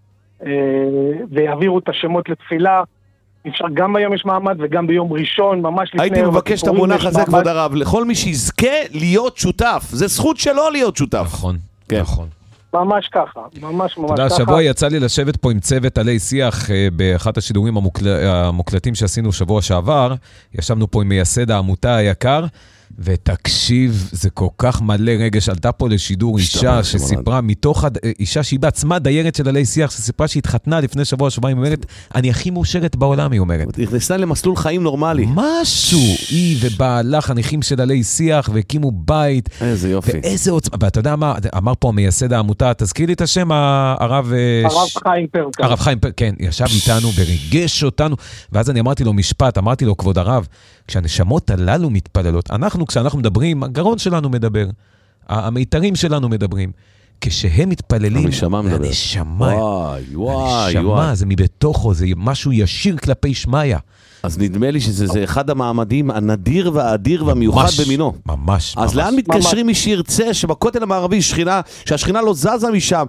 ויעבירו את השמות לתפילה. אפשר גם ביום יש מעמד וגם ביום ראשון, ממש לפני... הייתי מבקש את המונח הזה, כבוד הרב, לכל מי שיזכה להיות שותף. זה זכות שלו להיות שותף. נכון, כן. נכון. ממש ככה, ממש ממש ככה. אתה יודע, השבוע יצא לי לשבת פה עם צוות עלי שיח באחד השידורים המוקל... המוקלטים שעשינו שבוע שעבר, ישבנו פה עם מייסד העמותה היקר, ותקשיב, זה כל כך מלא רגש, עלתה פה לשידור אישה שסיפרה מתוך, אישה שהיא בעצמה דיירת של עלי שיח, שסיפרה שהתחתנה לפני שבוע שבוע, היא אומרת, אני הכי מאושרת בעולם, היא אומרת. נכנסה למסלול חיים נורמלי. משהו, היא ובעלה חניכים של עלי שיח, והקימו בית. איזה יופי. ואיזה עוצמה, ואתה יודע מה, אמר פה מייסד העמותה, תזכיר לי את השם, הרב... הרב חיים פרק. הרב חיים פרק, כן, ישב איתנו וריגש אותנו, ואז אני אמרתי לו משפט, אמרתי לו, כבוד הרב, כשהנשמות הללו מתפללות, אנחנו, כשאנחנו מדברים, הגרון שלנו מדבר, המיתרים שלנו מדברים, כשהם מתפללים, הנשמה מדבר. הנשמה, וואי, וואי, הנשמה, וואי. זה מבתוכו, זה משהו ישיר כלפי שמיה. אז נדמה לי שזה זה אחד המעמדים הנדיר והאדיר והמיוחד במינו. ממש, אז ממש. לאן מתקשרים מי שירצה שבכותל המערבי שכינה, שהשכינה לא זזה משם,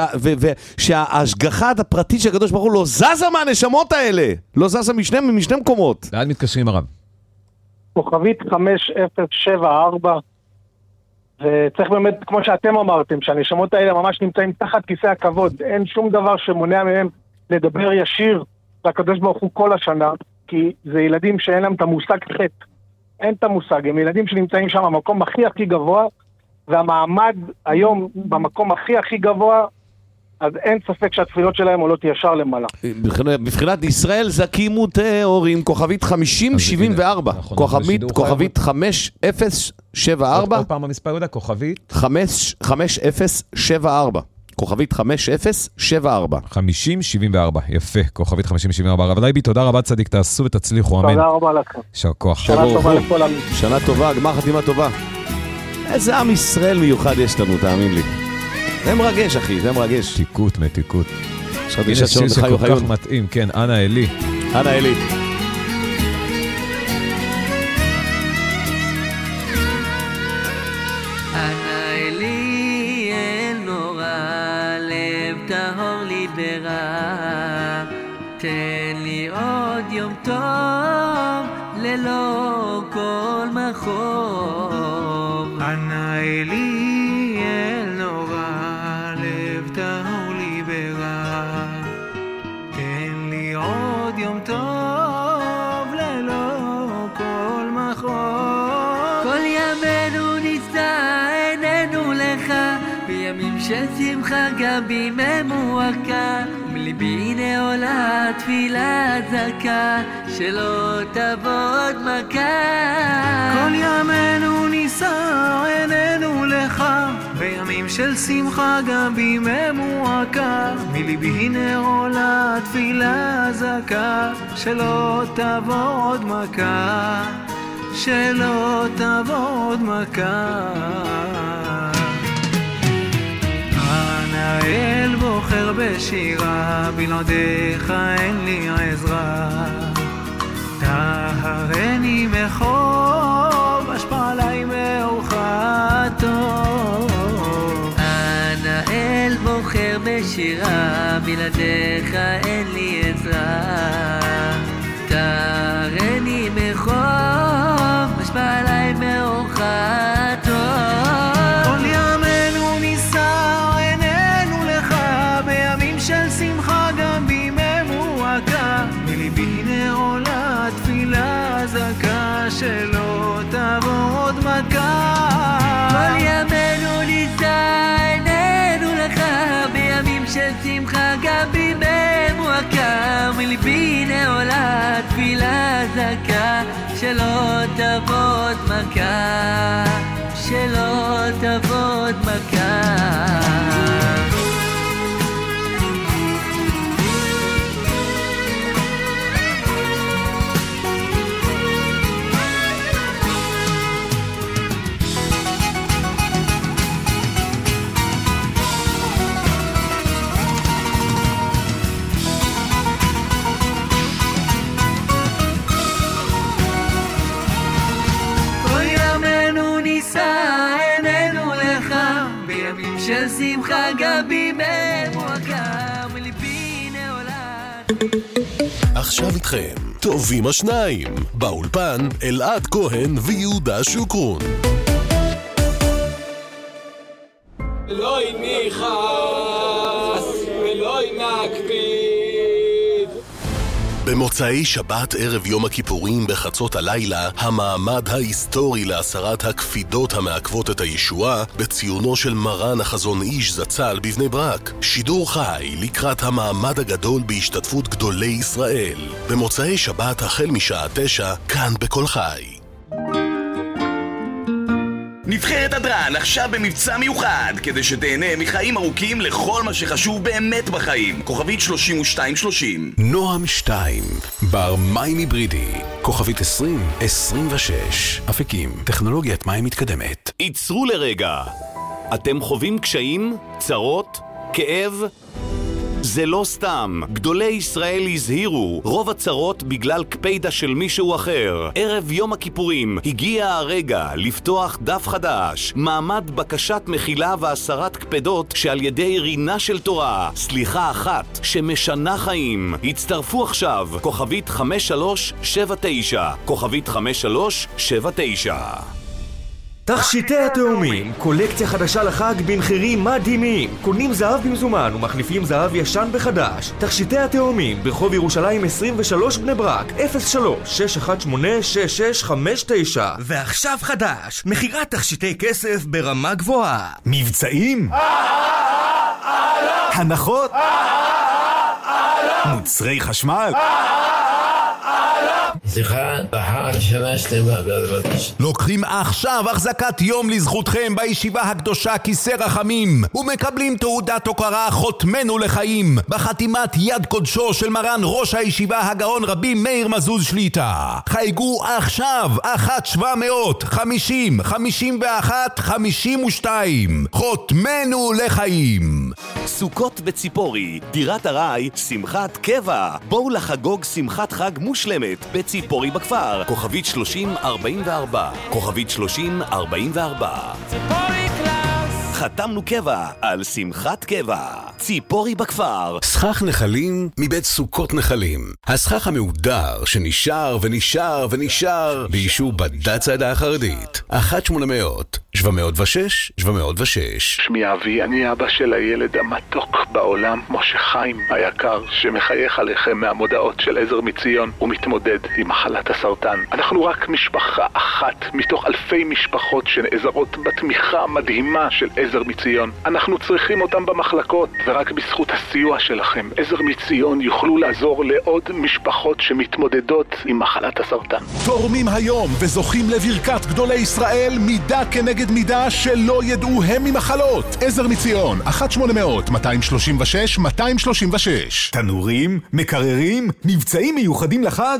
שההשגחה הפרטית של הקדוש ברוך הוא לא זזה מהנשמות האלה, לא זזה משני, משני מקומות. לאן מתקשרים הרב? כוכבית חמש אפס שבע ארבע, וצריך באמת, כמו שאתם אמרתם, שהנשמות האלה ממש נמצאים תחת כיסא הכבוד, אין שום דבר שמונע מהם לדבר ישיר לקדוש ברוך הוא כל השנה, כי זה ילדים שאין להם את המושג חטא, אין את המושג, הם ילדים שנמצאים שם במקום הכי הכי גבוה, והמעמד היום במקום הכי הכי גבוה, אז אין ספק שהתפילות שלהם עולות ישר למעלה. בבחינת ישראל זקימו טהורים, כוכבית חמישים שבעים וארבע, כוכבית חמש אפס שבע ארבע, עוד פעם המספר יודע, כוכבית חמש אפס שבע ארבע, כוכבית חמש אפס שבע ארבע. חמישים שבעים וארבע, יפה, כוכבית חמישים שבעים וארבע. אבל לייבי, תודה רבה צדיק, תעשו ותצליחו, אמן. תודה רבה לכם. יישר כוח. שנה טובה לכל עם. שנה טובה, גמר חתימה טובה. איזה עם ישראל מיוחד יש לנו, תאמין לי. זה מרגש, אחי, זה מרגש. תיקות, מתיקות. הנה שיר שכל כך מתאים, כן, אנה אלי. אנה אלי. אנה אלי אל נורא, לב טהור לי ברע, תן לי עוד יום טוב, ללא כל מחוב. אנה אלי אל נורא, לב טהור לי ברע, תן לי עוד יום טוב, ללא כל מחוב. כל ימינו נישא עינינו לך, בימים של שמחה גם בימי מועקה, מליבי הנה עולה תפילה זכה, שלא תבוא מכה. כל ימינו נישא עינינו לך, בימים של שמחה גם בימי מועקה, מליבי הנה עולה תפילה זכה, שלא תבוא עוד מכה, שלא תבוא עוד מכה. הנאל בוחר בשירה, בלעדיך אין לי עזרה, טהרני מחוב, השפע עליי מאורך טוב. הנאל בוחר בשירה, בלעדיך אין לי עזרה, טהרני מחוב, השפע עליי מאורך טוב. כל ימינו נישא עינינו לך, בימים של שמחה גם בימי מועקה, מליבי הנה עולה תפילה זכה, שלא תבוא עוד מכה. כל ימינו נישא עינינו לך, בימים של שמחה גם בימי מועקה, מליבי הנה עולה תפילה זכה, שלא תבוא עוד מכה, שלא תבוא עוד מכה. של שמחה גם בימי מועקה, מליבי נעולה. עכשיו איתכם, טובים השניים, באולפן אלעד כהן ויהודה שוקרון. לא הניחה במוצאי שבת ערב יום הכיפורים בחצות הלילה, המעמד ההיסטורי להסרת הקפידות המעכבות את הישועה בציונו של מרן החזון איש זצ"ל בבני ברק. שידור חי לקראת המעמד הגדול בהשתתפות גדולי ישראל. במוצאי שבת החל משעה תשע, כאן בכל חי. נבחרת הדרן עכשיו במבצע מיוחד כדי שתהנה מחיים ארוכים לכל מה שחשוב באמת בחיים. כוכבית שלושים ושתיים שלושים. נועם שתיים, בר מים היברידי, כוכבית עשרים עשרים ושש. אפיקים, טכנולוגיית מים מתקדמת. עצרו לרגע. אתם חווים קשיים, צרות, כאב? זה לא סתם. גדולי ישראל הזהירו, רוב הצרות בגלל קפידה של מישהו אחר. ערב יום הכיפורים הגיע הרגע לפתוח דף חדש, מעמד בקשת מחילה והסרת קפדות שעל ידי רינה של תורה, סליחה אחת שמשנה חיים. הצטרפו עכשיו, כוכבית חמש שלוש שבע תשע, כוכבית חמש שלוש שבע תשע. תכשיטי התאומים, קולקציה חדשה לחג במחירים מדהימים. קונים זהב במזומן ומחליפים זהב ישן בחדש. תכשיטי התאומים, ברחוב ירושלים עשרים ושלוש בני ברק, אפס שלוש שש אחת שמונה שש שש חמש תשע. ועכשיו חדש, מחירת תכשיטי כסף ברמה גבוהה. מבצעים? הנחות? מוצרי חשמל? סליחה, אחר שנה שלמה. לוקחים עכשיו החזקת יום לזכותכם בישיבה הקדושה כיסא רחמים ומקבלים תעודת הוקרה חותמנו לחיים בחתימת יד קודשו של מרן ראש הישיבה הגאון רבי מאיר מזוז שליטה. חייגו עכשיו אחת שבע מאות חמישים חמישים ואחת חמישים ושתיים. חותמנו לחיים. סוכות בציפורי, דירת הרי, שמחת קבע. בואו לחגוג שמחת חג מושלמת בציפורי בכפר. כוכבית שלושים ארבעים וארבע, כוכבית שלושים ארבעים וארבע. ציפורי קלאס. חתמנו קבע על שמחת קבע. ציפורי בכפר. סכך נחלים מבית סוכות נחלים. הסכך המהודר שנשאר ונשאר ונשאר באישור בד"ץ העדה החרדית. אחת שמונה מאות שבע מאות ושש שבע מאות ושש. שמי אבי, אני אבא של הילד המתוק בעולם, משה חיים היקר, שמחייך עליכם מהמודעות של עזר מציון ומתמודד עם מחלת הסרטן. אנחנו רק משפחה אחת מתוך אלפי משפחות שנעזרות בתמיכה המדהימה של עזר מציון. אנחנו צריכים אותם במחלקות, ורק בזכות הסיוע שלכם עזר מציון יוכלו לעזור לעוד משפחות שמתמודדות עם מחלת הסרטן. תורמים היום וזוכים לברכת גדולי ישראל מידה כנגד מידה שלא ידעו הם ממחלות. עזר מציון, אחת שמונה מאות מאתיים שלושים ושש מאתיים שלושים ושש. תנורים, מקררים, מבצעים מיוחדים לחג.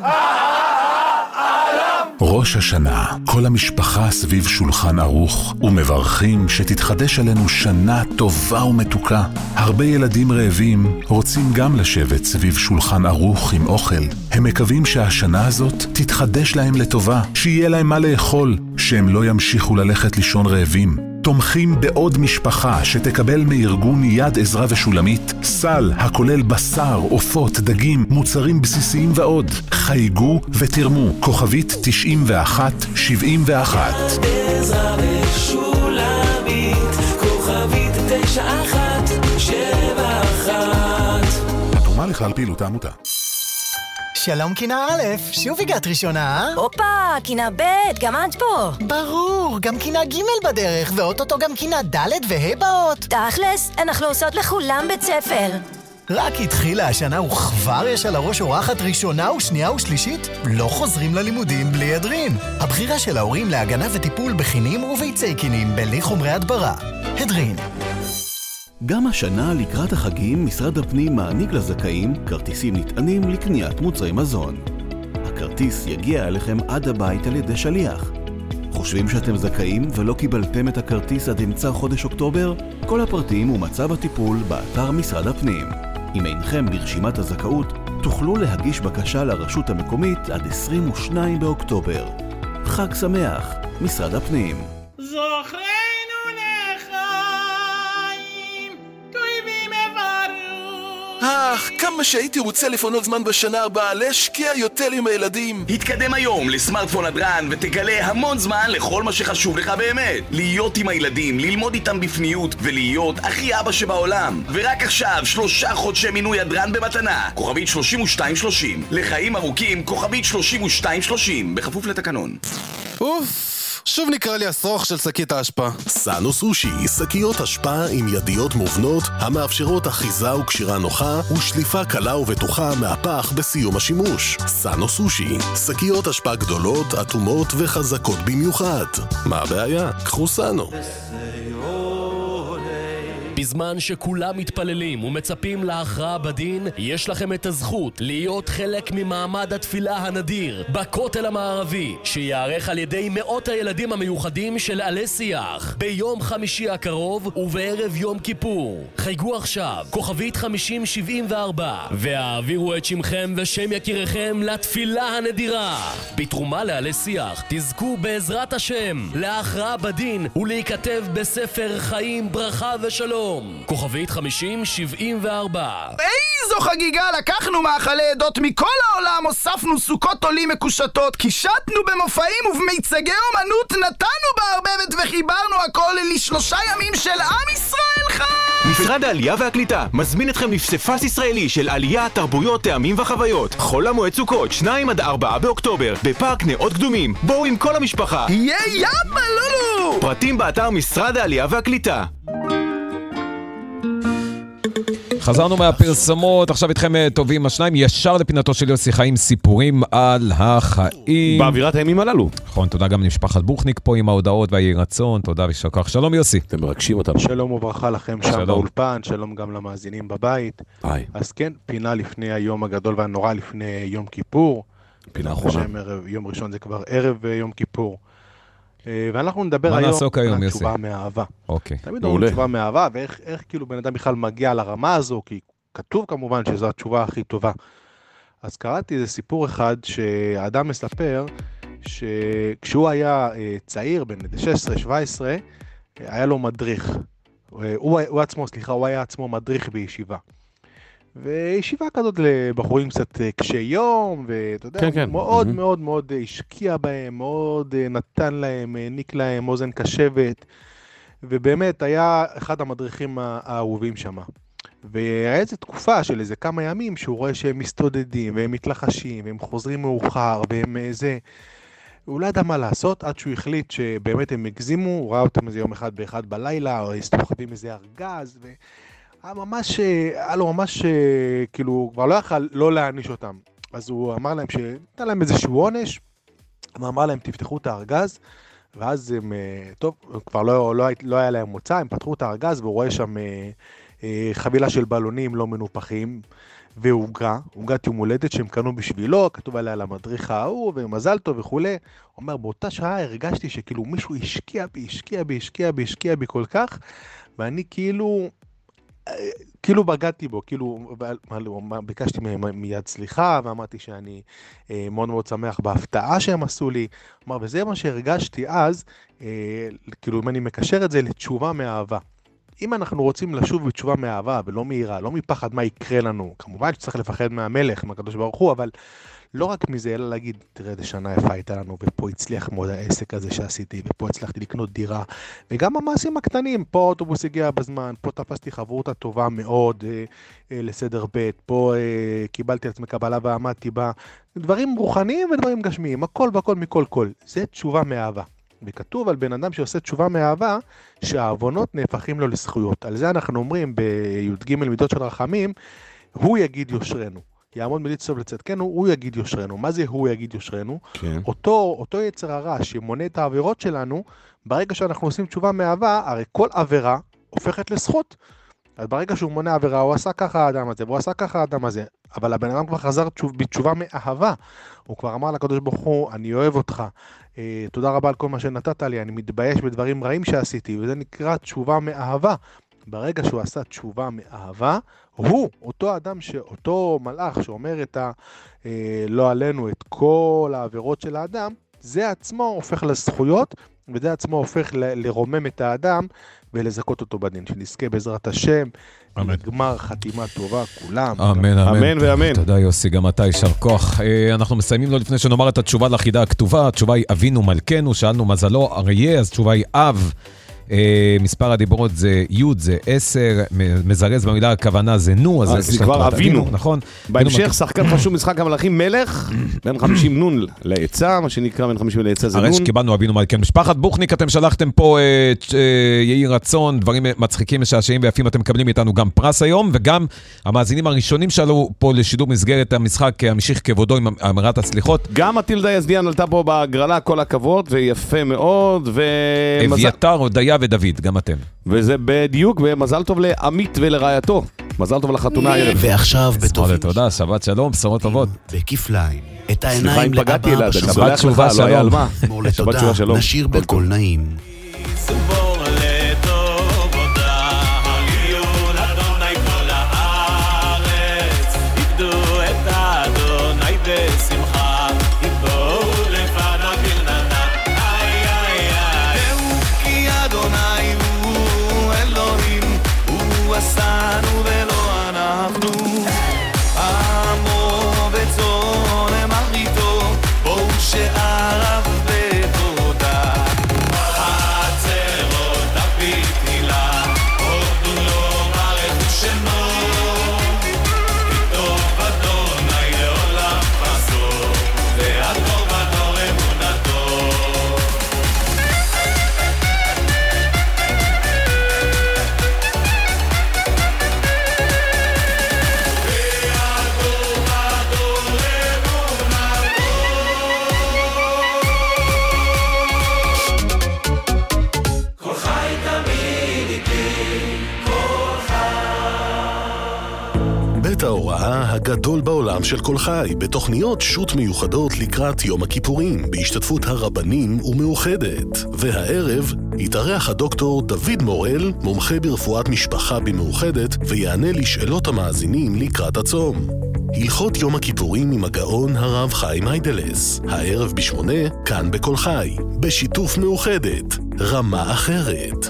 ראש השנה, כל המשפחה סביב שולחן ערוך ומברכים שתתחדש עלינו שנה טובה ומתוקה. הרבה ילדים רעבים רוצים גם לשבת סביב שולחן ערוך עם אוכל. הם מקווים שהשנה הזאת תתחדש להם לטובה, שיהיה להם מה לאכול, שהם לא ימשיכו ללכת לישון רעבים. תומכים בעוד משפחה שתקבל מארגון יד עזרה ושולמית סל הכולל בשר, עופות, דגים, מוצרים בסיסיים ועוד. חייגו ותרמו, כוכבית תשעים ואחת שבעים ואחת. יד עזרה ושולמית, כוכבית תשע אחת שבע אחת. התרומה לכלל פעילות העמותה. שלום קינה א', שוב הגעת ראשונה. הופה, קינה ב', גם את פה. ברור, גם קינה ג' בדרך, ואוטוטו גם קינה ד' וה' באות. תכלס, אנחנו עושות לכולם בית ספר. רק התחילה השנה וכבר יש על הראש אורחת ראשונה ושנייה ושלישית. לא חוזרים ללימודים בלי הדרין. הבחירה של ההורים להגנה וטיפול בחינים וביצי קינים בלי חומרי הדברה. הדרין. גם השנה לקראת החגים משרד הפנים מעניק לזכאים כרטיסים נטענים לקניית מוצרי מזון. הכרטיס יגיע אליכם עד הבית על ידי שליח. חושבים שאתם זכאים ולא קיבלתם את הכרטיס עד אמצע חודש אוקטובר? כל הפרטים ומצב הטיפול באתר משרד הפנים. אם אינכם ברשימת הזכאות, תוכלו להגיש בקשה לרשות המקומית עד עשרים ושניים באוקטובר. חג שמח, משרד הפנים. זוכרנו לחיים, טובים עברו. אך, כמה שהייתי רוצה לפנות זמן בשנה הבאה להשקיע יותר עם הילדים. התקדם היום לסמארטפון נדרן ותגלה המון זמן לכל מה שחשוב לך באמת. להיות עם הילדים, ללמוד איתם בפניות ולהיות הכי אבא שבעולם. ורק עכשיו שלושה חודשי מינוי נדרן במתנה. כוכבית שלושים ושתיים שלושים. לחיים ארוכים כוכבית שלושים ושתיים שלושים. בכפוף לתקנון. אוף. שוב נקרא לי השרוך של שקית האשפה. סאנו סושי, שקיות אשפה עם ידיות מובנות המאפשרות אחיזה וקשירה נוחה ושליפה קלה ובטוחה מהפח בסיום השימוש. סאנו סושי, שקיות אשפה גדולות, אטומות וחזקות במיוחד. מה הבעיה? קחו סאנו. בזמן שכולם מתפללים ומצפים להכרעה בדין, יש לכם את הזכות להיות חלק ממעמד התפילה הנדיר בכותל המערבי, שיערך על ידי מאות הילדים המיוחדים של עלי שיח ביום חמישי הקרוב ובערב יום כיפור. חייגו עכשיו, כוכבית חמישים שבעים וארבע, והעבירו את שמכם ושם יקירכם לתפילה הנדירה. בתרומה לעלי שיח תזכו בעזרת השם להכרעה בדין ולהיכתב בספר חיים ברכה ושלום. כוכבית חמישים שבעים וארבע. איזו חגיגה! לקחנו מאכלי עדות מכל העולם, הוספנו סוכות עולים מקושטות, קישטנו במופעים ובמיצגי אומנות, נתנו בערבבת וחיברנו הכל לשלושה ימים של עם ישראל חי! משרד העלייה והקליטה מזמין אתכם לפסיפס ישראלי של עלייה, תרבויות, טעמים וחוויות. חול המועד סוכות, שניים עד ארבעה באוקטובר, בפארק נאות קדומים. בואו עם כל המשפחה. יהיה יאבא לולו! פרטים באתר משרד העלייה והקליטה. חזרנו מהפרסמות, עכשיו איתכם טובים השניים, ישר לפינתו של יוסי חיים, סיפורים על החיים. באווירת הימים הללו. נכון, תודה גם למשפחת בוכניק פה עם ההודעות והיהי רצון, תודה ושל כך. שלום יוסי. אתם מרגשים אותנו. שלום וברכה לכם שם באולפן, שלום גם למאזינים בבית. היי. אז כן, פינה לפני היום הגדול והנורא, לפני יום כיפור. פינה אחרונה. יום ראשון זה כבר ערב יום כיפור. ואנחנו נדבר היום על תשובה מאהבה. אוקיי. תמיד אומרים תשובה מאהבה, ואיך איך כאילו בן אדם בכלל מגיע לרמה הזו, כי כתוב כמובן שזו התשובה הכי טובה. אז קראתי איזה סיפור אחד שהאדם מספר, שכשהוא היה צעיר, בן שש עשרה שבע עשרה, היה לו מדריך. הוא, הוא עצמו, סליחה, הוא היה עצמו מדריך בישיבה. וישיבה כזאת לבחורים קצת קשי יום, ואתה יודע, כן, כן. מאוד mm-hmm. מאוד מאוד השקיע בהם, מאוד נתן להם, העניק להם אוזן קשבת, ובאמת היה אחד המדריכים האהובים שם. והיה איזו תקופה של איזה כמה ימים שהוא רואה שהם מסתודדים, והם מתלחשים, והם חוזרים מאוחר, והם איזה... הוא לא ידע מה לעשות, עד שהוא החליט שבאמת הם הגזימו, הוא ראה אותם איזה יום אחד באחד בלילה, או הסתובבים איזה ארגז, ו... היה ממש, היה לו ממש, כאילו, כבר לא יכל לא להעניש אותם. אז הוא אמר להם שנתן להם איזשהו עונש, הוא אמר להם, תפתחו את הארגז, ואז הם, טוב, כבר לא, לא, לא היה להם מוצא, הם פתחו את הארגז, והוא רואה שם חבילה של בלונים לא מנופחים, והוגה, הוגת יום הולדת שהם קנו בשבילו, כתוב עליה למדריך ההוא, ומזל טוב וכו'. הוא אומר, באותה שעה הרגשתי שכאילו מישהו השקיע בי, השקיע בי, השקיע בי, השקיע בי כל כך, ואני כאילו... כאילו בגדתי בו, כאילו ביקשתי מיד סליחה, ואמרתי שאני מאוד מאוד שמח בהפתעה שהם עשו לי. אמר, וזה מה שהרגשתי אז, כאילו אם אני מקשר את זה לתשובה מאהבה. אם אנחנו רוצים לשוב בתשובה מאהבה, ולא מהירה, לא מפחד מה יקרה לנו, כמובן שצריך לפחד מהמלך, מהקדוש ברוך הוא, אבל לא רק מזה, אלא להגיד, תראה, איזה שנה יפה הייתה לנו, ופה הצליח מאוד העסק הזה שעשיתי, ופה הצלחתי לקנות דירה, וגם המעשים הקטנים, פה האוטובוס הגיע בזמן, פה תפסתי חברות טובה מאוד אה, אה, לסדר ב', פה אה, קיבלתי עצמי קבלה ועמדתי בה, דברים רוחניים ודברים גשמיים, הכל והכל מכל כל, זה תשובה מאהבה. וכתוב על בן אדם שעושה תשובה מאהבה, שהעוונות נהפכים לו לזכויות. על זה אנחנו אומרים בי"ג מידות של רחמים, הוא יגיד יושרנו. יעמוד מליץ טוב לצדקנו, הוא יגיד יושרנו. מה זה הוא יגיד יושרנו? כן. אותו, אותו יצר הרע שמונה את העבירות שלנו, ברגע שאנחנו עושים תשובה מאהבה, הרי כל עבירה הופכת לזכות. אז ברגע שהוא מונה עבירה, הוא עשה ככה האדם הזה, והוא עשה ככה האדם הזה. אבל הבן אדם כבר חזר תשוב, בתשובה מאהבה. הוא כבר אמר לקדוש ברוך הוא, אני אוהב אותך. אה, תודה רבה על כל מה שנתת לי, אני מתבייש בדברים רעים שעשיתי, וזה נקרא תשובה מאהבה. ברגע שהוא עשה תשובה מאהבה, הוא, אותו אדם, אותו מלאך שאומר את ה, אה, לא עלינו, את כל העבירות של האדם, זה עצמו הופך לזכויות, וזה עצמו הופך ל- לרומם את האדם ולזכות אותו בדין, שנזכה בעזרת השם, גמר חתימה טובה, כולם. אמן, אמן. אמן ואמן. תודה יוסי, גם אתה יישר כוח. אנחנו מסיימים לו לפני שנאמר את התשובה לחידה הכתובה, התשובה היא אבינו מלכנו, שאלנו מזלו אריה, אז התשובה היא אב. מספר הדיברות זה י' זה עשר, מזרז במילה הכוונה זה נו, אז זה כבר אבינו, נכון. בהמשך שחקן חשוב משחק המלאכים מלך, בין חמישים נון לעצה, מה שנקרא בין חמישים לעצה זה נון. הרי שקיבלנו אבינו מלכנו. משפחת בוכניק, אתם שלחתם פה יהי רצון, דברים מצחיקים משעשעים ויפים, אתם מקבלים איתנו גם פרס היום, וגם המאזינים הראשונים שלו פה לשידור מסגרת המשחק המשיך כבודו עם אמרת הסליחות. גם מטילדה יזדיאן עלתה פה בהגרלה, כל הכבוד, ויפה מאוד, ו... אביתר, הודיה ודוד, גם אתם. וזה בדיוק, ומזל טוב לעמית ולרעייתו. מזל טוב לחתונה הערב. ועכשיו בטובים. תודה, שבת שלום, בשורות טובות. בכפליים. את סליחה העיניים אם פגעתי לאבא אלעד, אני בשבת. סולח לך, לא היה על מה. שבת תשובה שלום. נשיר בקול נעים. ההוראה הגדול בעולם של כל חי, בתוכניות שוט מיוחדות לקראת יום הכיפורים, בהשתתפות הרבנים ומאוחדת. והערב יתארח הדוקטור דוד מורל, מומחה ברפואת משפחה במאוחדת, ויענה לשאלות המאזינים לקראת הצום. הלכות יום הכיפורים עם הגאון הרב חיים היידלס, הערב בשמונה, כאן בכל חי, בשיתוף מאוחדת, רמה אחרת.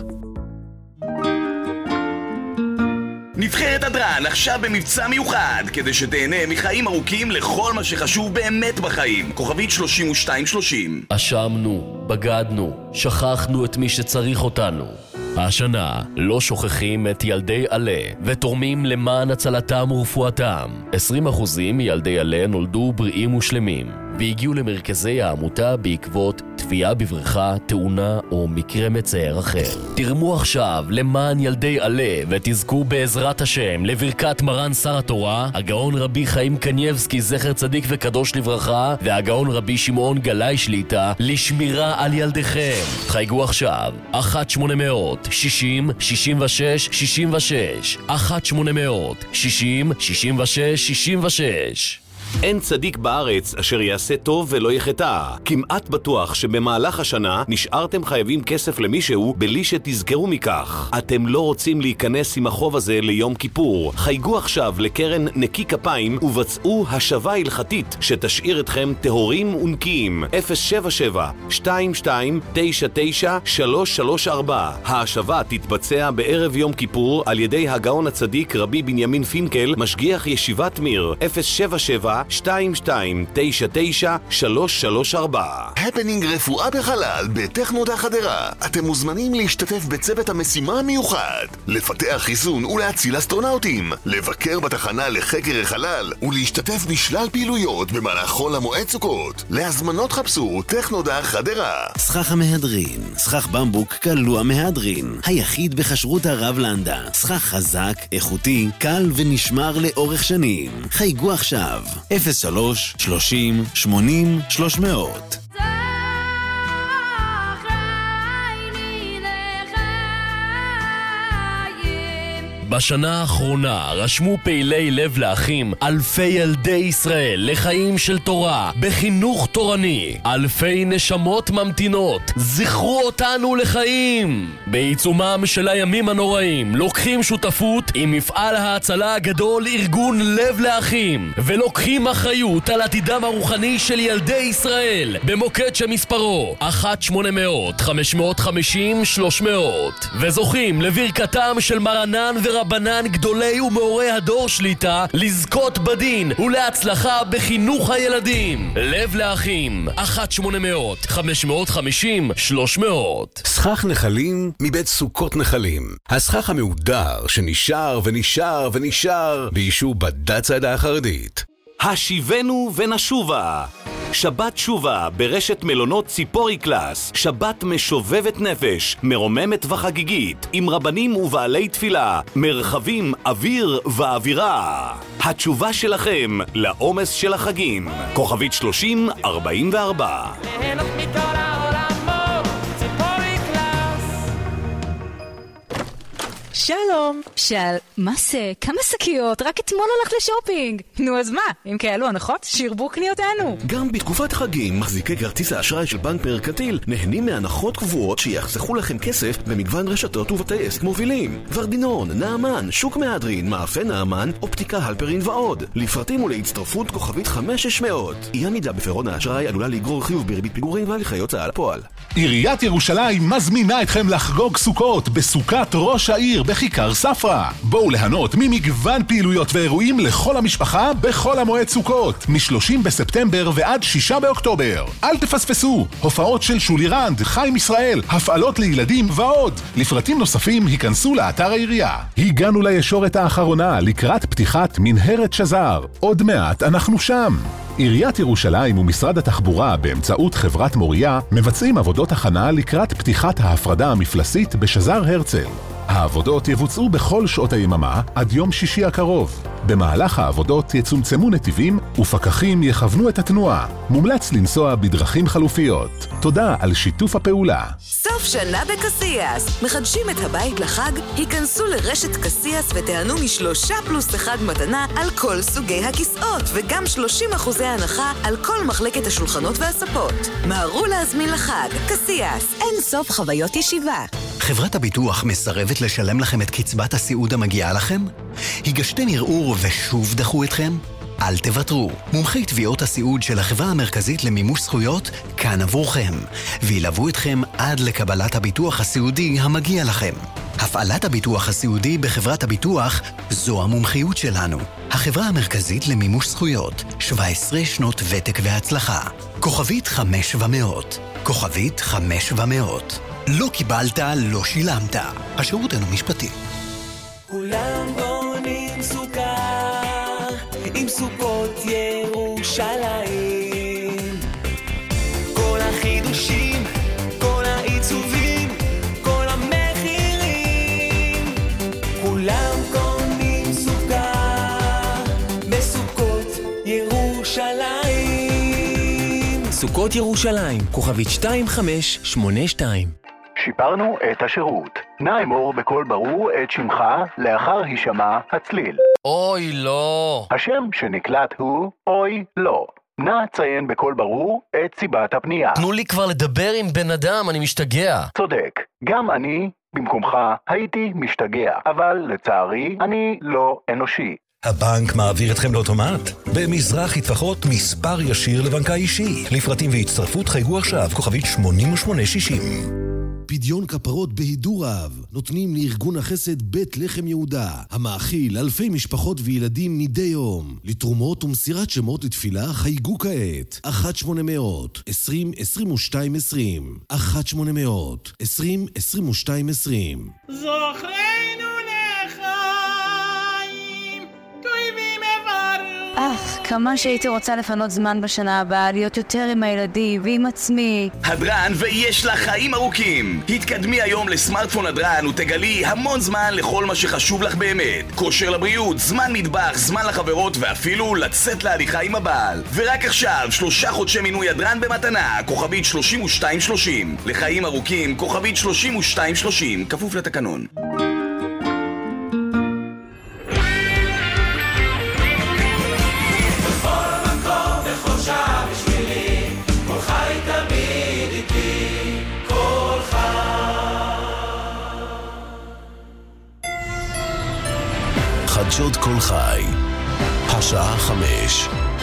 נבחרת הדרן עכשיו במבצע מיוחד, כדי שתהנה מחיים ארוכים לכל מה שחשוב באמת בחיים. כוכבית שלושים ושתיים שלושים. אשמנו, בגדנו, שכחנו את מי שצריך אותנו. השנה לא שוכחים את ילדי עלה ותורמים למען הצלתם ורפואתם. עשרים אחוזים מילדי עלה נולדו בריאים ושלמים והגיעו למרכזי העמותה בעקבות תביעה בבריכה, תאונה או מקרה מצער אחר. תרמו עכשיו למען ילדי עלה ותזכו בעזרת השם לברכת מרן שר התורה, הגאון רבי חיים קניבסקי זכר צדיק וקדוש לברכה, והגאון רבי שמעון גלאי שליטה לשמירה על ילדיכם. חייגו עכשיו אחת שמונה מאות שישים שישים ושש שישים ושש אחת שמונה מאות שישים שישים ושש שישים ושש. אין צדיק בארץ אשר יעשה טוב ולא יחטא. כמעט בטוח שבמהלך השנה נשארתם חייבים כסף למישהו בלי שתזכרו מכך. אתם לא רוצים להיכנס עם החוב הזה ליום כיפור. חייגו עכשיו לקרן נקי כפיים ובצעו השבה הלכתית שתשאיר אתכם טהורים ונקיים. אפס שבע שבע שתיים שתיים תשע תשע שלוש שלוש ארבע. ההשבה תתבצע בערב יום כיפור על ידי הגאון הצדיק רבי בנימין פינקל, משגיח ישיבת מיר. אפס שבע שבע שתיים שתיים תשע תשע שלוש שלוש ארבע. הפנינג רפואה בחלל בטכנודה חדרה. אתם מוזמנים להשתתף בצוות המשימה המיוחד, לפתח חיסון ולהציל אסטרונאוטים, לבקר בתחנה לחקר החלל ולהשתתף בשלל פעילויות במהלך חול המועד סוכות. להזמנות חפשו טכנודה חדרה. סכך המהדרין, סכך במבוק קלוע מהדרין, היחיד בכשרות הרב לנדה. סכך חזק, איכותי, קל ונשמר לאורך שנים. חייגו עכשיו אפס שלוש שלושים שמונים שלוש מאות. בשנה האחרונה רשמו פעילי לב לאחים אלפי ילדי ישראל לחיים של תורה בחינוך תורני. אלפי נשמות ממתינות, זכרו אותנו לחיים. בעיצומם של הימים הנוראים לוקחים שותפות עם מפעל ההצלה הגדול ארגון לב לאחים, ולוקחים אחריות על עתידם הרוחני של ילדי ישראל במוקד שמספרו אחת שמונה מאות חמש מאות חמישים שלוש מאות, וזוכים לברכתם של מרנן ורבנן גדולי ומאורי הדור שליטה לזכות בדין ולהצלחה בחינוך הילדים. לב לאחים, אחת שמונה מאות חמש מאות חמישים שלוש מאות. סכך נחלים מבית סוכות נחלים. הסכך המהודר שנשאר ונשאר ונשאר באישור בדת העדה החרדית. השיבנו ונשובה. שבת שובה ברשת מלונות ציפורי קלאס. שבת משובבת נפש, מרוממת וחגיגית, עם רבנים ובעלי תפילה, מרחבים, אוויר ואווירה. התשובה שלכם לעומס של החגים. כוכבית שלושים ארבעים וארבע. ליהנות מכל העולמות, ציפורי קלאס. שלום. של, מה זה? כמה שקיות? רק אתמול הלך לשופינג. נו אז מה? אם כאלו הנחות, שירבו קניותינו. גם בתקופת חגים, מחזיקי כרטיס האשראי של בנק מרקנטיל נהנים מהנחות קבועות שיחסכו לכם כסף במגוון רשתות ובתי עסק מובילים. ורדינון, נעמן, שוק מהדרין, מאפה נעמן, אופטיקה הלפרין ועוד. לפרטים ולהצטרפות כוכבית חמש שש מאות. אי עמידה בפירעון האשראי עלולה לגרור חיוב בריבית פיגורים והליכי הוצאה לפועל. עיריית ירושלים מזמינה אתכם לחגוג סוכות בסוכת ראש העיר בכיכר ספרא. בואו ליהנות ממגוון פעילויות ואירועים לכל המשפחה בכל המועד סוכות, מ-שלושים בספטמבר ועד שישה באוקטובר. אל תפספסו, הופעות של שולי רנד, חיים ישראל, הפעלות לילדים ועוד. לפרטים נוספים היכנסו לאתר העירייה. הגענו לישורת האחרונה לקראת פתיחת מנהרת שזר. עוד מעט אנחנו שם. עיריית ירושלים ומשרד התחבורה באמצעות חברת מוריה מבצעים עבודות הכנה לקראת פתיחת ההפרדה המפלסית בשזר הרצל. העבודות יבוצעו בכל שעות היממה עד יום שישי הקרוב. במהלך העבודות יצומצמו נתיבים ופקחים יכוונו את התנועה. מומלץ לנסוע בדרכים חלופיות. תודה על שיתוף הפעולה. סוף שנה בקסיאס. מחדשים את הבית לחג, היכנסו לרשת קסיאס ותענו משלושה פלוס אחד מתנה על כל סוגי הכיסאות, וגם שלושים אחוזי הנחה על כל מחלקת השולחנות והספות. מהרו להזמין לחג. קסיאס, אין סוף חוויות ישיבה. חברת הביטוח מסרבת לשלם לכם את קצבת הסיעוד המגיעה לכם? הגשתם ערעור ושוב דחו אתכם? אל תוותרו. מומחי תביעות הסיעוד של החברה המרכזית למימוש זכויות כאן עבורכם, וילוו אתכם עד לקבלת הביטוח הסיעודי המגיע לכם. הפעלת הביטוח הסיעודי בחברת הביטוח זו המומחיות שלנו. החברה המרכזית למימוש זכויות, שבע עשרה שנות ותק והצלחה. כוכבית חמש ומאות. כוכבית חמש ומאות. לא קיבלת, לא שילמת. השירות אינו משפטי. כולם בונים סוכה עם סוכות ירושלים. כל החידושים, כל העיצובים, כל המחירים. כולם קונים סוכה בסוכות ירושלים. סוכות ירושלים, כוכבית שתיים חמש שמונה שתיים. שיפרנו את השירות. נא אמור בקול ברור את שמך לאחר הישמע הצליל. אוי לא. השם שנקלט הוא אוי לא. נא ציין בקול ברור את סיבת הפנייה. תנו לי כבר לדבר עם בן אדם, אני משתגע. צודק. גם אני במקומך הייתי משתגע, אבל לצערי אני לא אנושי. הבנק מעביר אתכם לאוטומט? במזרח טפחות מספר ישיר לבנקאי אישי. לפרטים והצטרפות חייגו עכשיו, כוכבית שמונים ושמונה שישים. פדיון כפרות בהידור רב נותנים לארגון החסד בית לחם יהודה, המאכיל אלפי משפחות וילדים מדי יום. לתרומות ומסירת שמות לתפילה חייגו כעת אחת שמונה מאות עשרים עשרים ושתיים עשרים אחת שמונה מאות עשרים עשרים ושתיים עשרים. זוכרנו לחיים טובים עברו. אך, כמה שהייתי רוצה לפנות זמן בשנה הבאה, להיות יותר עם הילדים ועם עצמי. הדרן ויש לך חיים ארוכים. התקדמי היום לסמארטפון הדרן ותגלי המון זמן לכל מה שחשוב לך באמת. כושר לבריאות, זמן מטבח, זמן לחברות ואפילו לצאת להליכה עם הבעל. ורק עכשיו, שלושה חודשי מינוי הדרן במתנה, כוכבית שלושים ושתיים שלושים. לחיים ארוכים, כוכבית שלושים ושתיים שלושים, כפוף לתקנון. חדשות כל חי. השעה חמש.